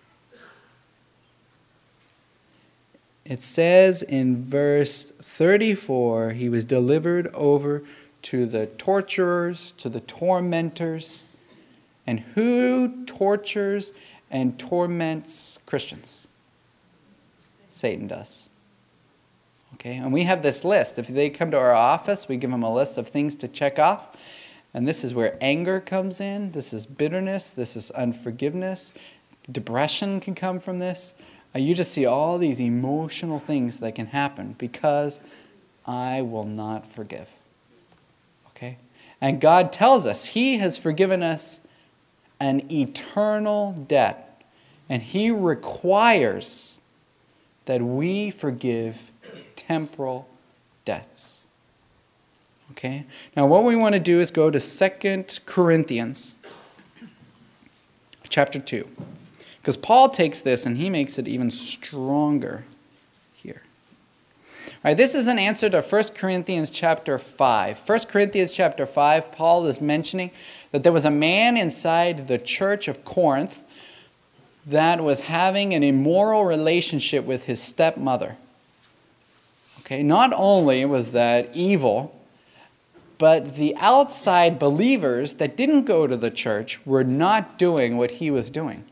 It says in verse thirty-four, he was delivered over to the torturers, to the tormentors. And who tortures and torments Christians? Satan does. Okay, and we have this list. If they come to our office, we give them a list of things to check off. And this is where anger comes in. This is bitterness. This is unforgiveness. Depression can come from this. Uh, you just see all these emotional things that can happen because I will not forgive. Okay? And God tells us He has forgiven us an eternal debt. And He requires that we forgive temporal debts. Okay? Now what we want to do is go to Second Corinthians chapter two. Because Paul takes this and he makes it even stronger here. All right, this is an answer to First Corinthians chapter five. First Corinthians chapter five, Paul is mentioning that there was a man inside the church of Corinth that was having an immoral relationship with his stepmother. Okay, not only was that evil, but the outside believers that didn't go to the church were not doing what he was doing.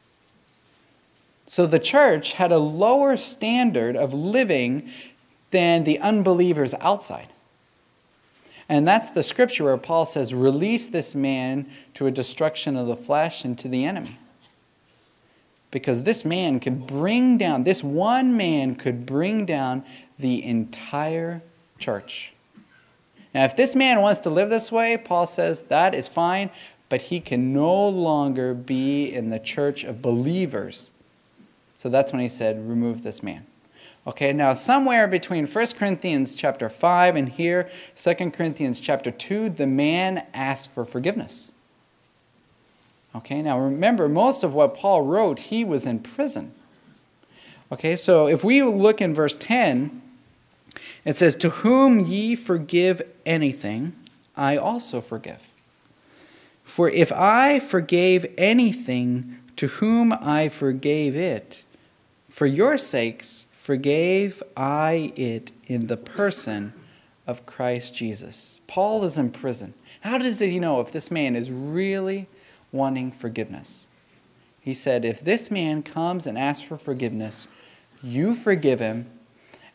So the church had a lower standard of living than the unbelievers outside. And that's the scripture where Paul says, release this man to a destruction of the flesh and to the enemy. Because this man could bring down, this one man could bring down the entire church. Now, if this man wants to live this way, Paul says that is fine, but he can no longer be in the church of believers. So that's when he said, remove this man. Okay, now somewhere between First Corinthians chapter five and here, Second Corinthians chapter two, the man asked for forgiveness. Okay, now remember, most of what Paul wrote, he was in prison. Okay, so if we look in verse ten, it says, to whom ye forgive anything, I also forgive. For if I forgave anything to whom I forgave it, for your sakes forgave I it in the person of Christ Jesus. Paul is in prison. How does he know if this man is really wanting forgiveness? He said, if this man comes and asks for forgiveness, you forgive him,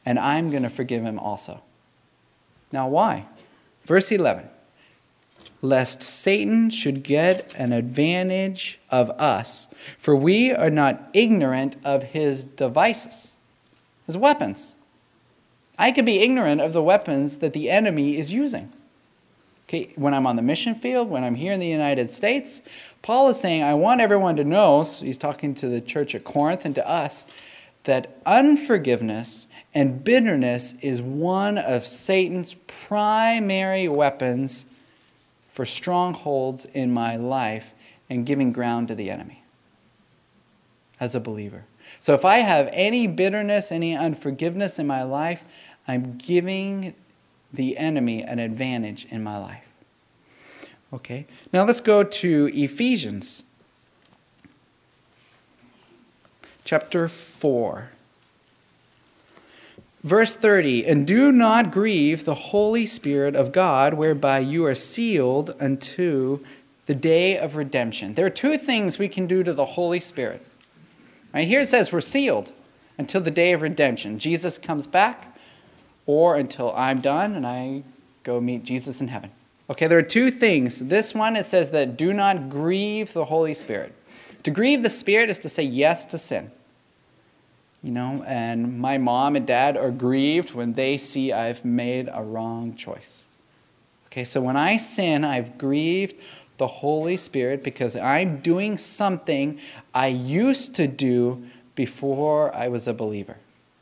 and I'm going to forgive him also. Now why? Verse eleven. Lest Satan should get an advantage of us, for we are not ignorant of his devices, his weapons. I could be ignorant of the weapons that the enemy is using. Okay, when I'm on the mission field, when I'm here in the United States, Paul is saying, I want everyone to know, so he's talking to the church at Corinth and to us, that unforgiveness and bitterness is one of Satan's primary weapons for strongholds in my life and giving ground to the enemy as a believer. So if I have any bitterness, any unforgiveness in my life, I'm giving the enemy an advantage in my life. Okay, now let's go to Ephesians chapter four. Verse thirty, and do not grieve the Holy Spirit of God, whereby you are sealed unto the day of redemption. There are two things we can do to the Holy Spirit. Right, here it says we're sealed until the day of redemption. Jesus comes back, or until I'm done and I go meet Jesus in heaven. Okay, there are two things. This one, it says that do not grieve the Holy Spirit. To grieve the Spirit is to say yes to sin. You know, and my mom and dad are grieved when they see I've made a wrong choice. Okay, so when I sin, I've grieved the Holy Spirit because I'm doing something I used to do before I was a believer.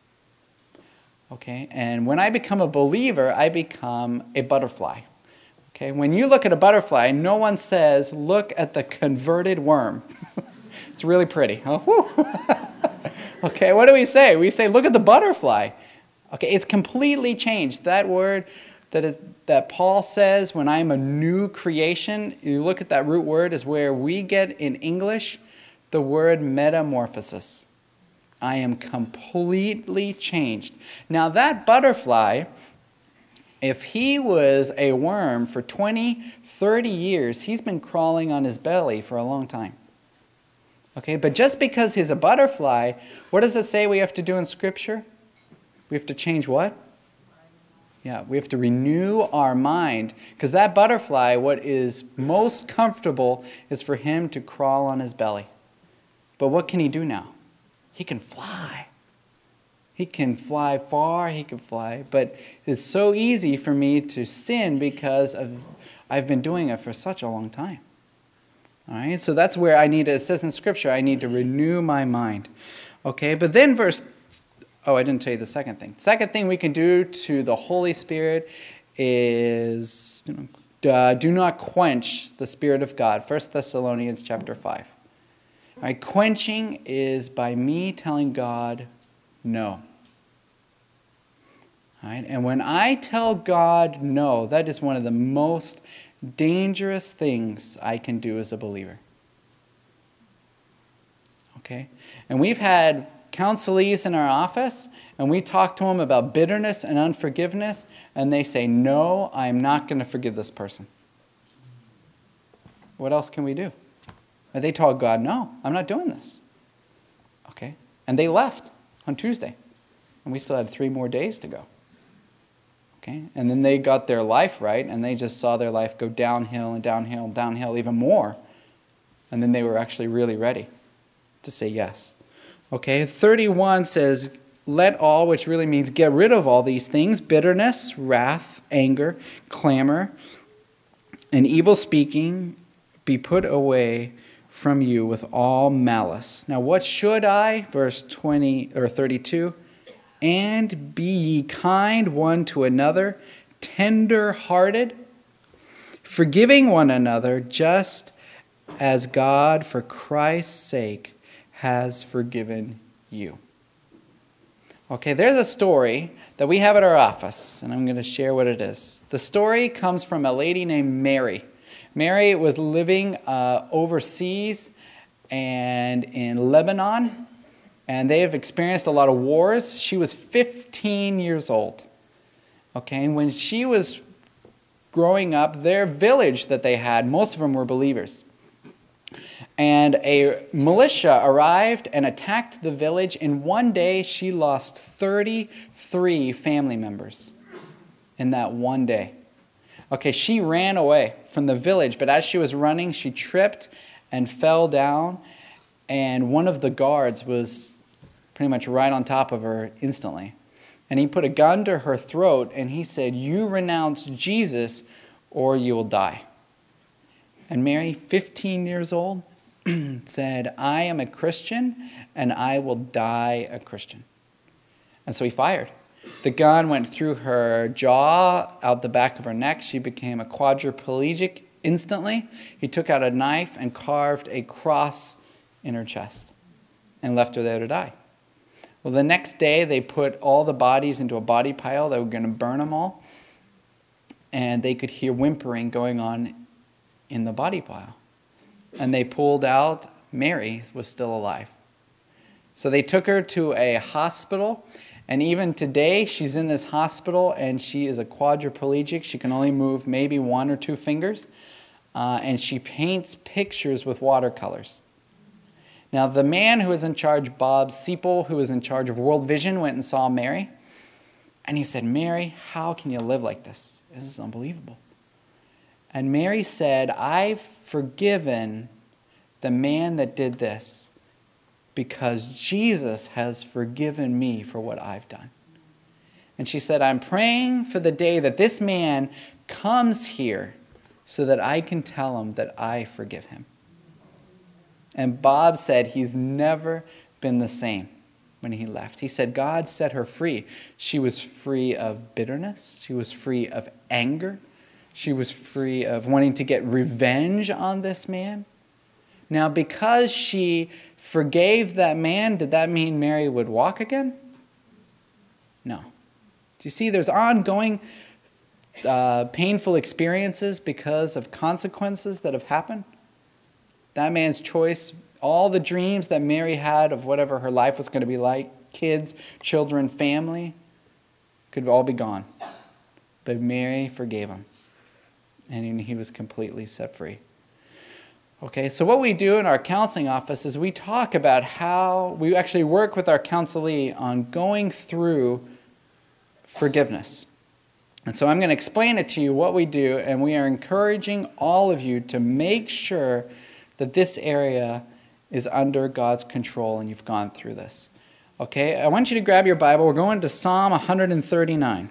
Okay, and when I become a believer, I become a butterfly. Okay, when you look at a butterfly, no one says, look at the converted worm. It's really pretty. Oh, okay, what do we say? We say, look at the butterfly. Okay, it's completely changed. That word that is that Paul says, when I'm a new creation, you look at that root word, is where we get in English the word metamorphosis. I am completely changed. Now that butterfly, if he was a worm for twenty, thirty years, he's been crawling on his belly for a long time. Okay, but just because he's a butterfly, what does it say we have to do in Scripture? We have to change what? Yeah, we have to renew our mind. Because that butterfly, what is most comfortable is for him to crawl on his belly. But what can he do now? He can fly. He can fly far, he can fly. But it's so easy for me to sin because of I've been doing it for such a long time. All right, so that's where I need to, it says in Scripture, I need to renew my mind. Okay, but then verse, oh, I didn't tell you the second thing. Second thing we can do to the Holy Spirit is you know, uh, do not quench the Spirit of God. First Thessalonians chapter five. All right, quenching is by me telling God no. All right, and when I tell God no, that is one of the most dangerous things I can do as a believer. Okay? And we've had counselees in our office, and we talk to them about bitterness and unforgiveness, and they say, no, I'm not going to forgive this person. What else can we do? And they told God, no, I'm not doing this. Okay? And they left on Tuesday, and we still had three more days to go. Okay, and then they got their life right, and they just saw their life go downhill and downhill and downhill even more. And then they were actually really ready to say yes. Okay, thirty-one says, let all, which really means get rid of all these things, bitterness, wrath, anger, clamor, and evil speaking, be put away from you with all malice. Now what should I? Verse twenty or thirty-two. And be ye kind one to another, tender-hearted, forgiving one another, just as God, for Christ's sake, has forgiven you. Okay, there's a story that we have at our office, and I'm going to share what it is. The story comes from a lady named Mary. Mary was living uh, overseas and in Lebanon, and they have experienced a lot of wars. She was fifteen years old. Okay, and when she was growing up, their village that they had, most of them were believers. And a militia arrived and attacked the village. In one day, she lost thirty-three family members in that one day. Okay, she ran away from the village, but as she was running, she tripped and fell down, and one of the guards was pretty much right on top of her instantly. And he put a gun to her throat, and he said, "You renounce Jesus, or you will die." And Mary, fifteen years old, said, "I am a Christian, and I will die a Christian." And so he fired. The gun went through her jaw, out the back of her neck. She became a quadriplegic instantly. He took out a knife and carved a cross in her chest and left her there to die. Well, the next day, they put all the bodies into a body pile. They were going to burn them all. And they could hear whimpering going on in the body pile. And they pulled out, Mary was still alive. So they took her to a hospital. And even today, she's in this hospital, and she is a quadriplegic. She can only move maybe one or two fingers. Uh, and she paints pictures with watercolors. Now, the man who was in charge, Bob Seipel, who was in charge of World Vision, went and saw Mary. And he said, "Mary, how can you live like this? This is unbelievable." And Mary said, "I've forgiven the man that did this because Jesus has forgiven me for what I've done." And she said, "I'm praying for the day that this man comes here so that I can tell him that I forgive him." And Bob said he's never been the same when he left. He said God set her free. She was free of bitterness. She was free of anger. She was free of wanting to get revenge on this man. Now, because she forgave that man, did that mean Mary would walk again? No. Do you see, there's ongoing uh, painful experiences because of consequences that have happened. That man's choice, all the dreams that Mary had of whatever her life was going to be like, kids, children, family, could all be gone. But Mary forgave him, and he was completely set free. Okay, so what we do in our counseling office is we talk about how we actually work with our counselee on going through forgiveness. And so I'm going to explain it to you what we do, and we are encouraging all of you to make sure that this area is under God's control and you've gone through this. Okay, I want you to grab your Bible. We're going to Psalm one thirty-nine.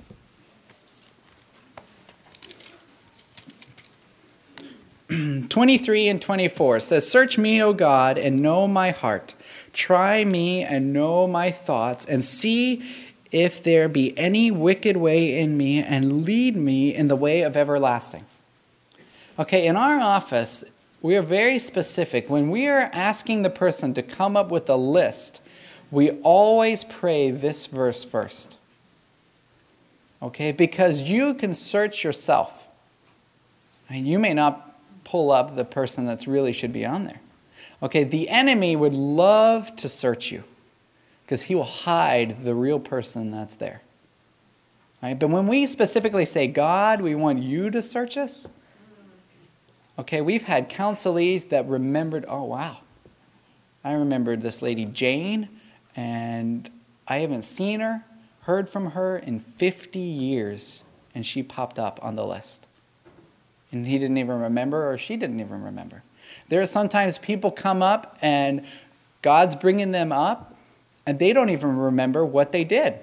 twenty-three and twenty-four says, "Search me, O God, and know my heart. Try me and know my thoughts, and see if there be any wicked way in me, and lead me in the way of everlasting." Okay, in our office, we are very specific. When we are asking the person to come up with a list, we always pray this verse first. Okay, because you can search yourself. And you may not pull up the person that's really should be on there. Okay, the enemy would love to search you because he will hide the real person that's there. Right? But when we specifically say, "God, we want you to search us," okay, we've had counselees that remembered, "Oh, wow, I remembered this lady Jane, and I haven't seen her, heard from her in fifty years, and she popped up on the list." And he didn't even remember, or she didn't even remember. There are sometimes people come up, and God's bringing them up, and they don't even remember what they did.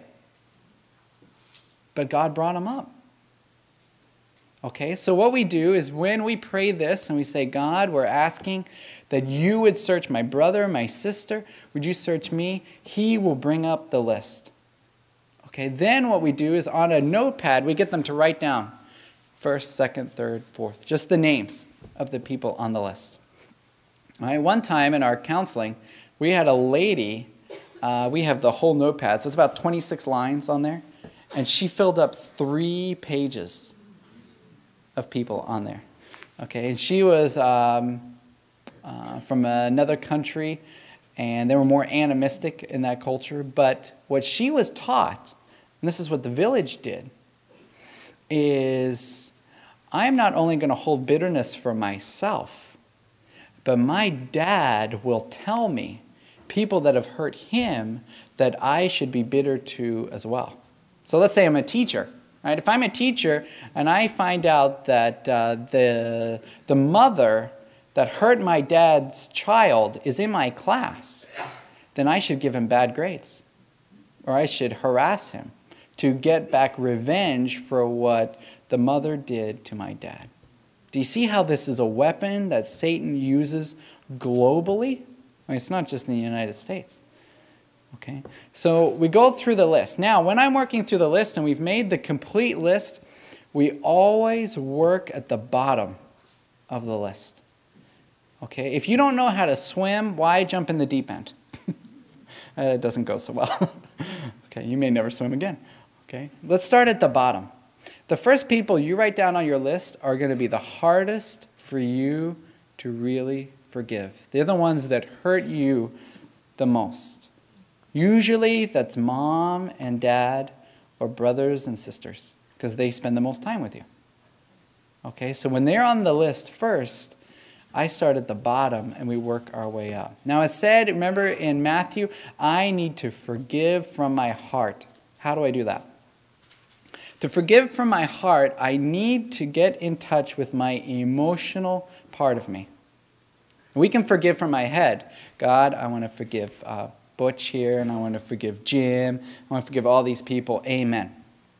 But God brought them up. Okay, so what we do is when we pray this and we say, "God, we're asking that you would search my brother, my sister. Would you search me?" He will bring up the list. Okay, then what we do is on a notepad, we get them to write down first, second, third, fourth, just the names of the people on the list. All right, one time in our counseling, we had a lady, uh, we have the whole notepad, so it's about twenty-six lines on there, and she filled up three pages of people on there. Okay, and she was um, uh, from another country, and they were more animistic in that culture, but what she was taught, and this is what the village did, is I'm not only going to hold bitterness for myself, But my dad will tell me, people that have hurt him, that I should be bitter to as well. So let's say I'm a teacher. Right? If I'm a teacher and I find out that uh, the, the mother that hurt my dad's child is in my class, then I should give him bad grades. Or I should harass him to get back revenge for what the mother did to my dad. Do you see how this is a weapon that Satan uses globally? I mean, it's not just in the United States. Okay, so we go through the list. Now, when I'm working through the list and we've made the complete list, we always work at the bottom of the list. Okay, if you don't know how to swim, why jump in the deep end? It doesn't go so well. Okay, you may never swim again. Okay, let's start at the bottom. The first people you write down on your list are going to be the hardest for you to really forgive. They're the ones that hurt you the most. Usually that's mom and dad or brothers and sisters because they spend the most time with you. Okay, so when they're on the list first, I start at the bottom and we work our way up. Now it said, remember in Matthew, I need to forgive from my heart. How do I do that? To forgive from my heart, I need to get in touch with my emotional part of me. We can forgive from my head. God, I want to forgive uh, Butch here, and I want to forgive Jim. I want to forgive all these people. Amen.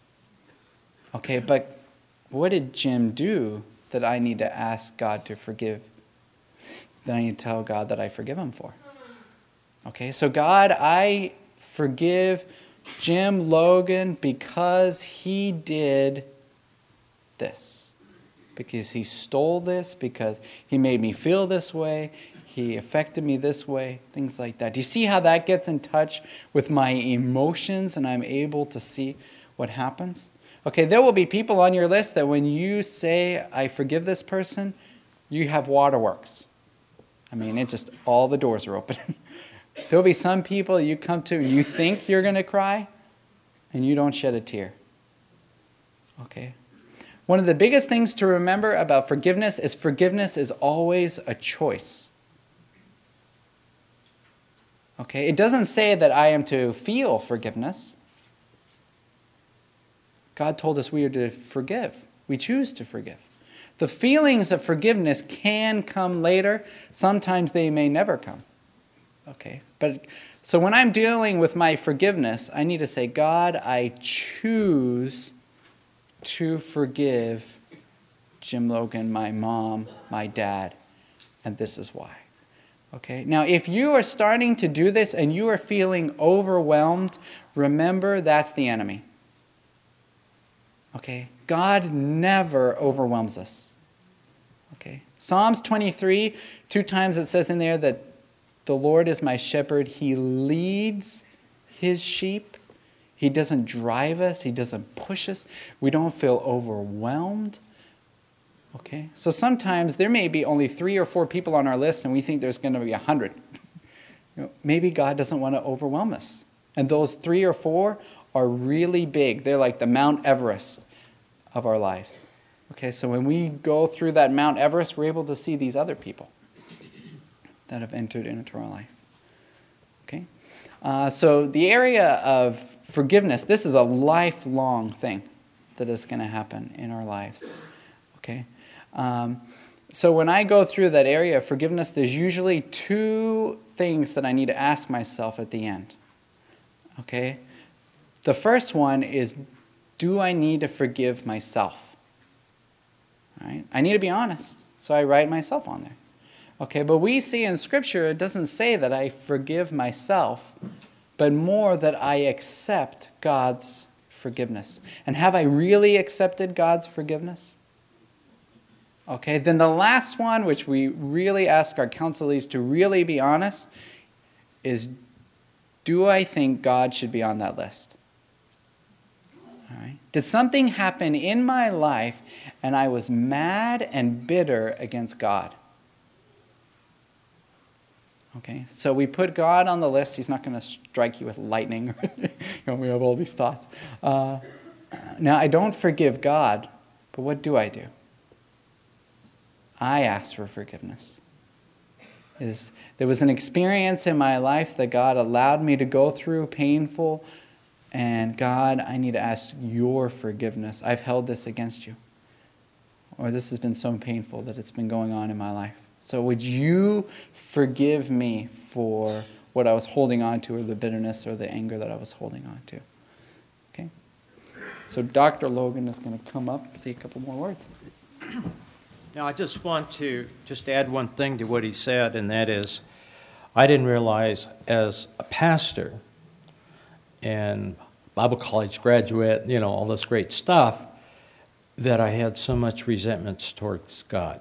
Okay, but what did Jim do that I need to ask God to forgive? That I need to tell God that I forgive him for? Okay, so God, I forgive Jim Logan because he did this. Because he stole this, because he made me feel this way, he affected me this way, things like that. Do you see how that gets in touch with my emotions and I'm able to see what happens? Okay, there will be people on your list that when you say, I forgive this person, you have waterworks. I mean, it just, all the doors are open. There will be some people you come to and you think you're going to cry and you don't shed a tear. Okay. One of the biggest things to remember about forgiveness is forgiveness is always a choice. Okay, it doesn't say that I am to feel forgiveness. God told us we are to forgive. We choose to forgive. The feelings of forgiveness can come later. Sometimes they may never come. Okay, but so when I'm dealing with my forgiveness, I need to say, God, I choose to forgive Jim Logan, my mom, my dad, and this is why. Okay, now if you are starting to do this and you are feeling overwhelmed, remember that's the enemy. Okay, God never overwhelms us. Okay, Psalms twenty-three, two times it says in there that the Lord is my shepherd. He leads his sheep. He doesn't drive us. He doesn't push us. We don't feel overwhelmed. Okay, so sometimes there may be only three or four people on our list and we think there's going to be a hundred. You know, maybe God doesn't want to overwhelm us. And those three or four are really big. They're like the Mount Everest of our lives. Okay, so when we go through that Mount Everest, we're able to see these other people that have entered into our life. Okay, uh, so the area of forgiveness, this is a lifelong thing that is going to happen in our lives. Okay, um, so when I go through that area of forgiveness, there's usually two things that I need to ask myself at the end. Okay, the first one is, do I need to forgive myself? All right, I need to be honest, so I write myself on there. Okay, but we see in Scripture, it doesn't say that I forgive myself, but more that I accept God's forgiveness. And have I really accepted God's forgiveness? Okay, then the last one, which we really ask our counselees to really be honest, is, do I think God should be on that list? All right. Did something happen in my life and I was mad and bitter against God? Okay, so we put God on the list. He's not going to strike you with lightning. You know, we have all these thoughts. Uh, now, I don't forgive God, but what do I do? I ask for forgiveness. is there was an experience in my life that God allowed me to go through, painful, and God, I need to ask your forgiveness. I've held this against you. Or this has been so painful that it's been going on in my life. So would you forgive me for what I was holding on to, or the bitterness or the anger that I was holding on to? Okay? So Doctor Logan is going to come up and say a couple more words. Now, I just want to just add one thing to what he said, and that is, I didn't realize as a pastor and Bible college graduate, you know, all this great stuff, that I had so much resentments towards God.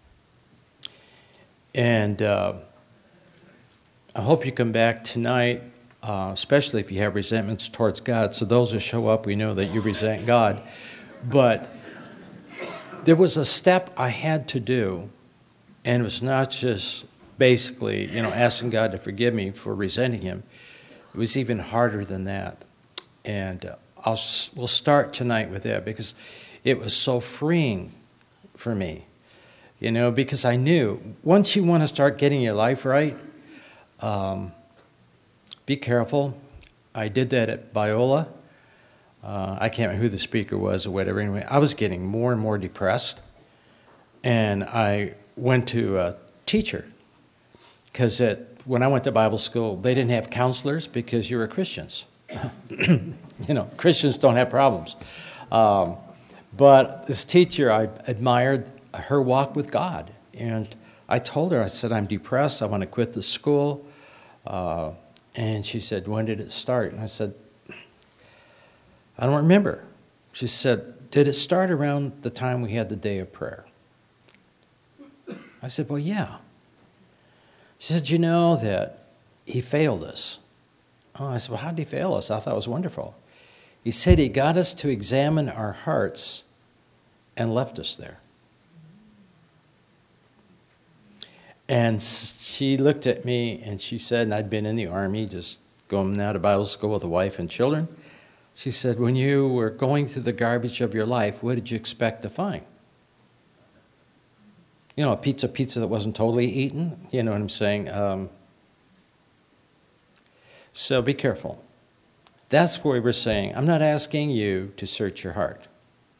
And uh, I hope you come back tonight, uh, especially if you have resentments towards God. So those who show up, we know that you resent God. But there was a step I had to do, and it was not just basically, you know, asking God to forgive me for resenting him. It was even harder than that. And uh, I'll, we'll start tonight with that, because it was so freeing for me, you know, because I knew once you want to start getting your life right, um, be careful. I did that at Biola. Uh, I can't remember who the speaker was or whatever. Anyway, I was getting more and more depressed, and I went to a teacher, because when I went to Bible school, they didn't have counselors because you were Christians. You know, Christians don't have problems. Um, but this teacher, I admired her walk with God. And I told her, I said, I'm depressed. I want to quit the school. Uh, and she said, when did it start? And I said, I don't remember. She said, did it start around the time we had the day of prayer? I said, well, yeah. She said, you know that he failed us. Oh, I said, well, how did he fail us? I thought it was wonderful. He said he got us to examine our hearts and left us there. And she looked at me and she said, and I'd been in the Army, just going now to Bible school with a wife and children. She said, when you were going through the garbage of your life, what did you expect to find? You know, a pizza pizza that wasn't totally eaten. You know what I'm saying? Um, so be careful. That's where we're saying, I'm not asking you to search your heart.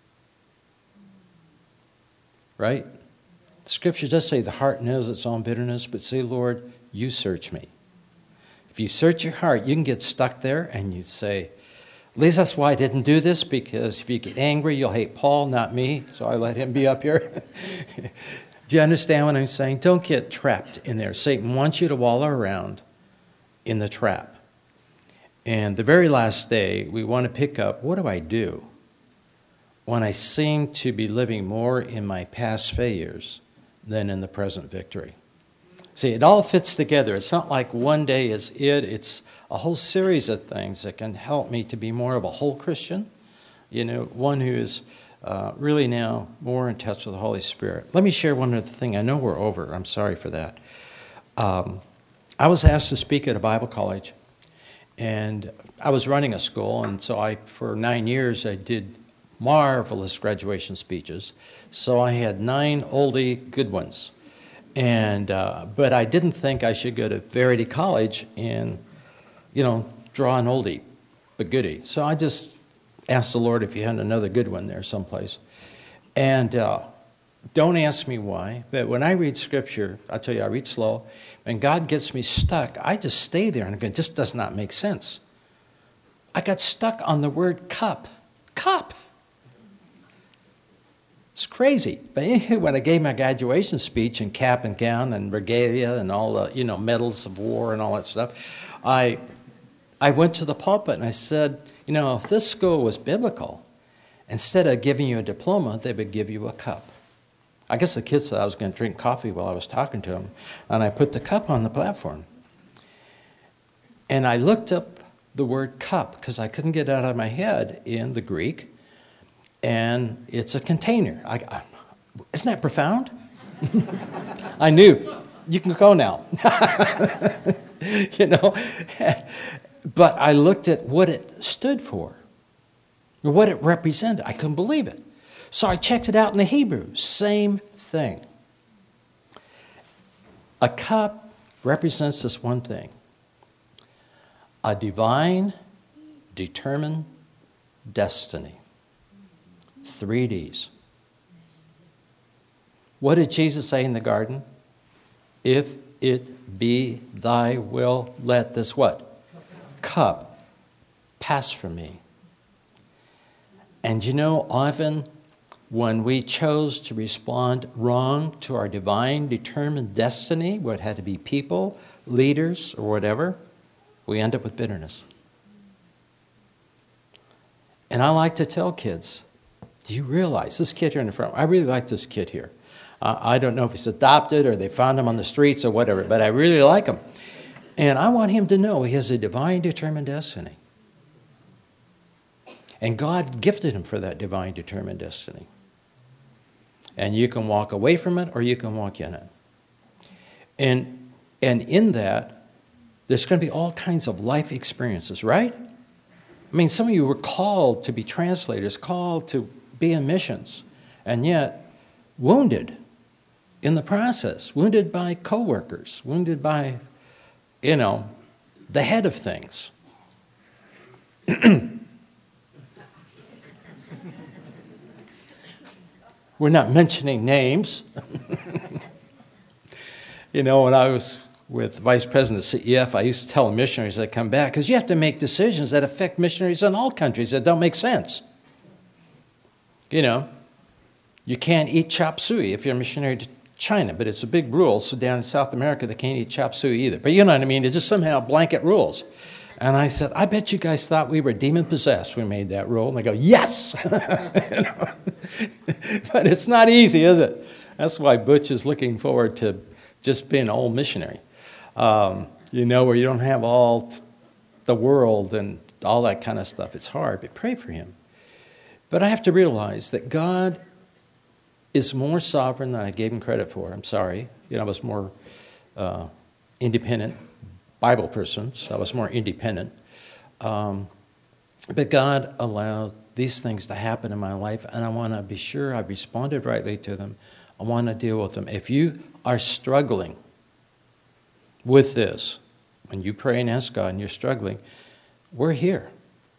Right? The scripture does say the heart knows its own bitterness, but say, Lord, you search me. If you search your heart, you can get stuck there and you say, at least that's why I didn't do this, because if you get angry, you'll hate Paul, not me, so I let him be up here. Do you understand what I'm saying? Don't get trapped in there. Satan wants you to wallow around in the trap. And the very last day, we want to pick up, what do I do when I seem to be living more in my past failures than in the present victory? See, it all fits together. It's not like one day is it. It's a whole series of things that can help me to be more of a whole Christian, you know, one who is uh, really now more in touch with the Holy Spirit. Let me share one other thing. I know we're over. I'm sorry for that. Um, I was asked to speak at a Bible college. And I was running a school, and so I, for nine years, I did marvelous graduation speeches. So I had nine oldie good ones. And, uh, but I didn't think I should go to Verity College and, you know, draw an oldie, but goodie. So I just asked the Lord if he had another good one there someplace. And uh, don't ask me why, but when I read Scripture, I tell you, I read slow, and God gets me stuck, I just stay there and I go, this does not make sense. I got stuck on the word cup. Cup. It's crazy. But anyway, when I gave my graduation speech in cap and gown and regalia and all the, you know, medals of war and all that stuff, I, I went to the pulpit and I said, you know, if this school was biblical, instead of giving you a diploma, they would give you a cup. I guess the kids thought I was going to drink coffee while I was talking to them, and I put the cup on the platform. And I looked up the word cup because I couldn't get it out of my head in the Greek, and it's a container. I, I, isn't that profound? I knew. You can go now. You know? But I looked at what it stood for, what it represented. I couldn't believe it. So I checked it out in the Hebrew. Same thing. A cup represents this one thing: a divine, determined destiny. Three D's. What did Jesus say in the garden? If it be thy will, let this what? Cup pass from me. And you know, often when we chose to respond wrong to our divine determined destiny, what had to be people, leaders, or whatever, we end up with bitterness. And I like to tell kids, do you realize, this kid here in the front, I really like this kid here. Uh, I don't know if he's adopted or they found him on the streets or whatever, but I really like him. And I want him to know he has a divine determined destiny. And God gifted him for that divine determined destiny. And you can walk away from it or you can walk in it. And, and in that, there's going to be all kinds of life experiences, right? I mean, some of you were called to be translators, called to be in missions, and yet wounded in the process, wounded by coworkers, wounded by, you know, the head of things. We're not mentioning names. You know, when I was with Vice President of C E F, I used to tell missionaries that come back, because you have to make decisions that affect missionaries in all countries that don't make sense. You know, you can't eat chop suey if you're a missionary to China, but it's a big rule. So down in South America, they can't eat chop suey either. But you know what I mean? It's just somehow blanket rules. And I said, I bet you guys thought we were demon-possessed when we made that rule. And they go, yes! You know? But it's not easy, is it? That's why Butch is looking forward to just being an old missionary. Um, you know, where you don't have all t- the world and all that kind of stuff. It's hard, but pray for him. But I have to realize that God is more sovereign than I gave him credit for. I'm sorry. You know, I was more uh, independent Bible person, so I was more independent. Um, but God allowed these things to happen in my life, and I want to be sure I responded rightly to them. I want to deal with them. If you are struggling with this, when you pray and ask God and you're struggling, we're here.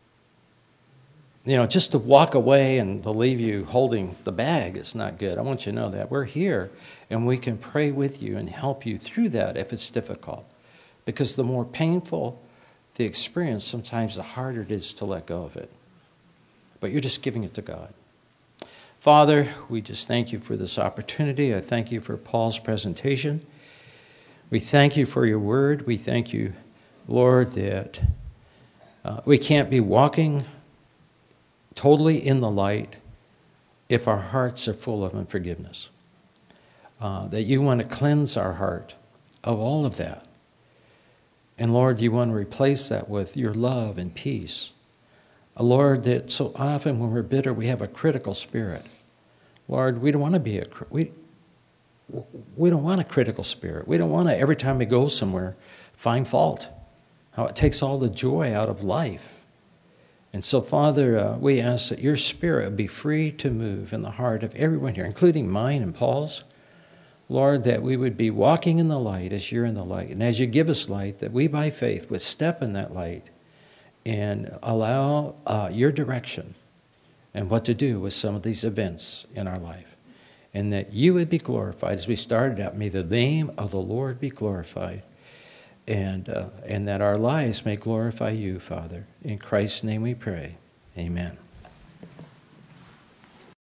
You know, just to walk away and to leave you holding the bag is not good. I want you to know that. We're here, and we can pray with you and help you through that if it's difficult. Because the more painful the experience, sometimes the harder it is to let go of it. But you're just giving it to God. Father, we just thank you for this opportunity. I thank you for Paul's presentation. We thank you for your word. We thank you, Lord, that uh, we can't be walking totally in the light if our hearts are full of unforgiveness. Uh, that you want to cleanse our heart of all of that. And Lord, you want to replace that with your love and peace. Uh, Lord, that so often when we're bitter, we have a critical spirit. Lord, we don't want to be a we we don't want a critical spirit. We don't want to, every time we go somewhere, find fault. How it takes all the joy out of life. And so, Father, uh, we ask that your Spirit be free to move in the heart of everyone here, including mine and Paul's. Lord, that we would be walking in the light as you're in the light. And as you give us light, that we by faith would step in that light and allow uh, your direction and what to do with some of these events in our life. And that you would be glorified. As we started out, may the name of the Lord be glorified. And, uh, and that our lives may glorify you, Father. In Christ's name we pray. Amen.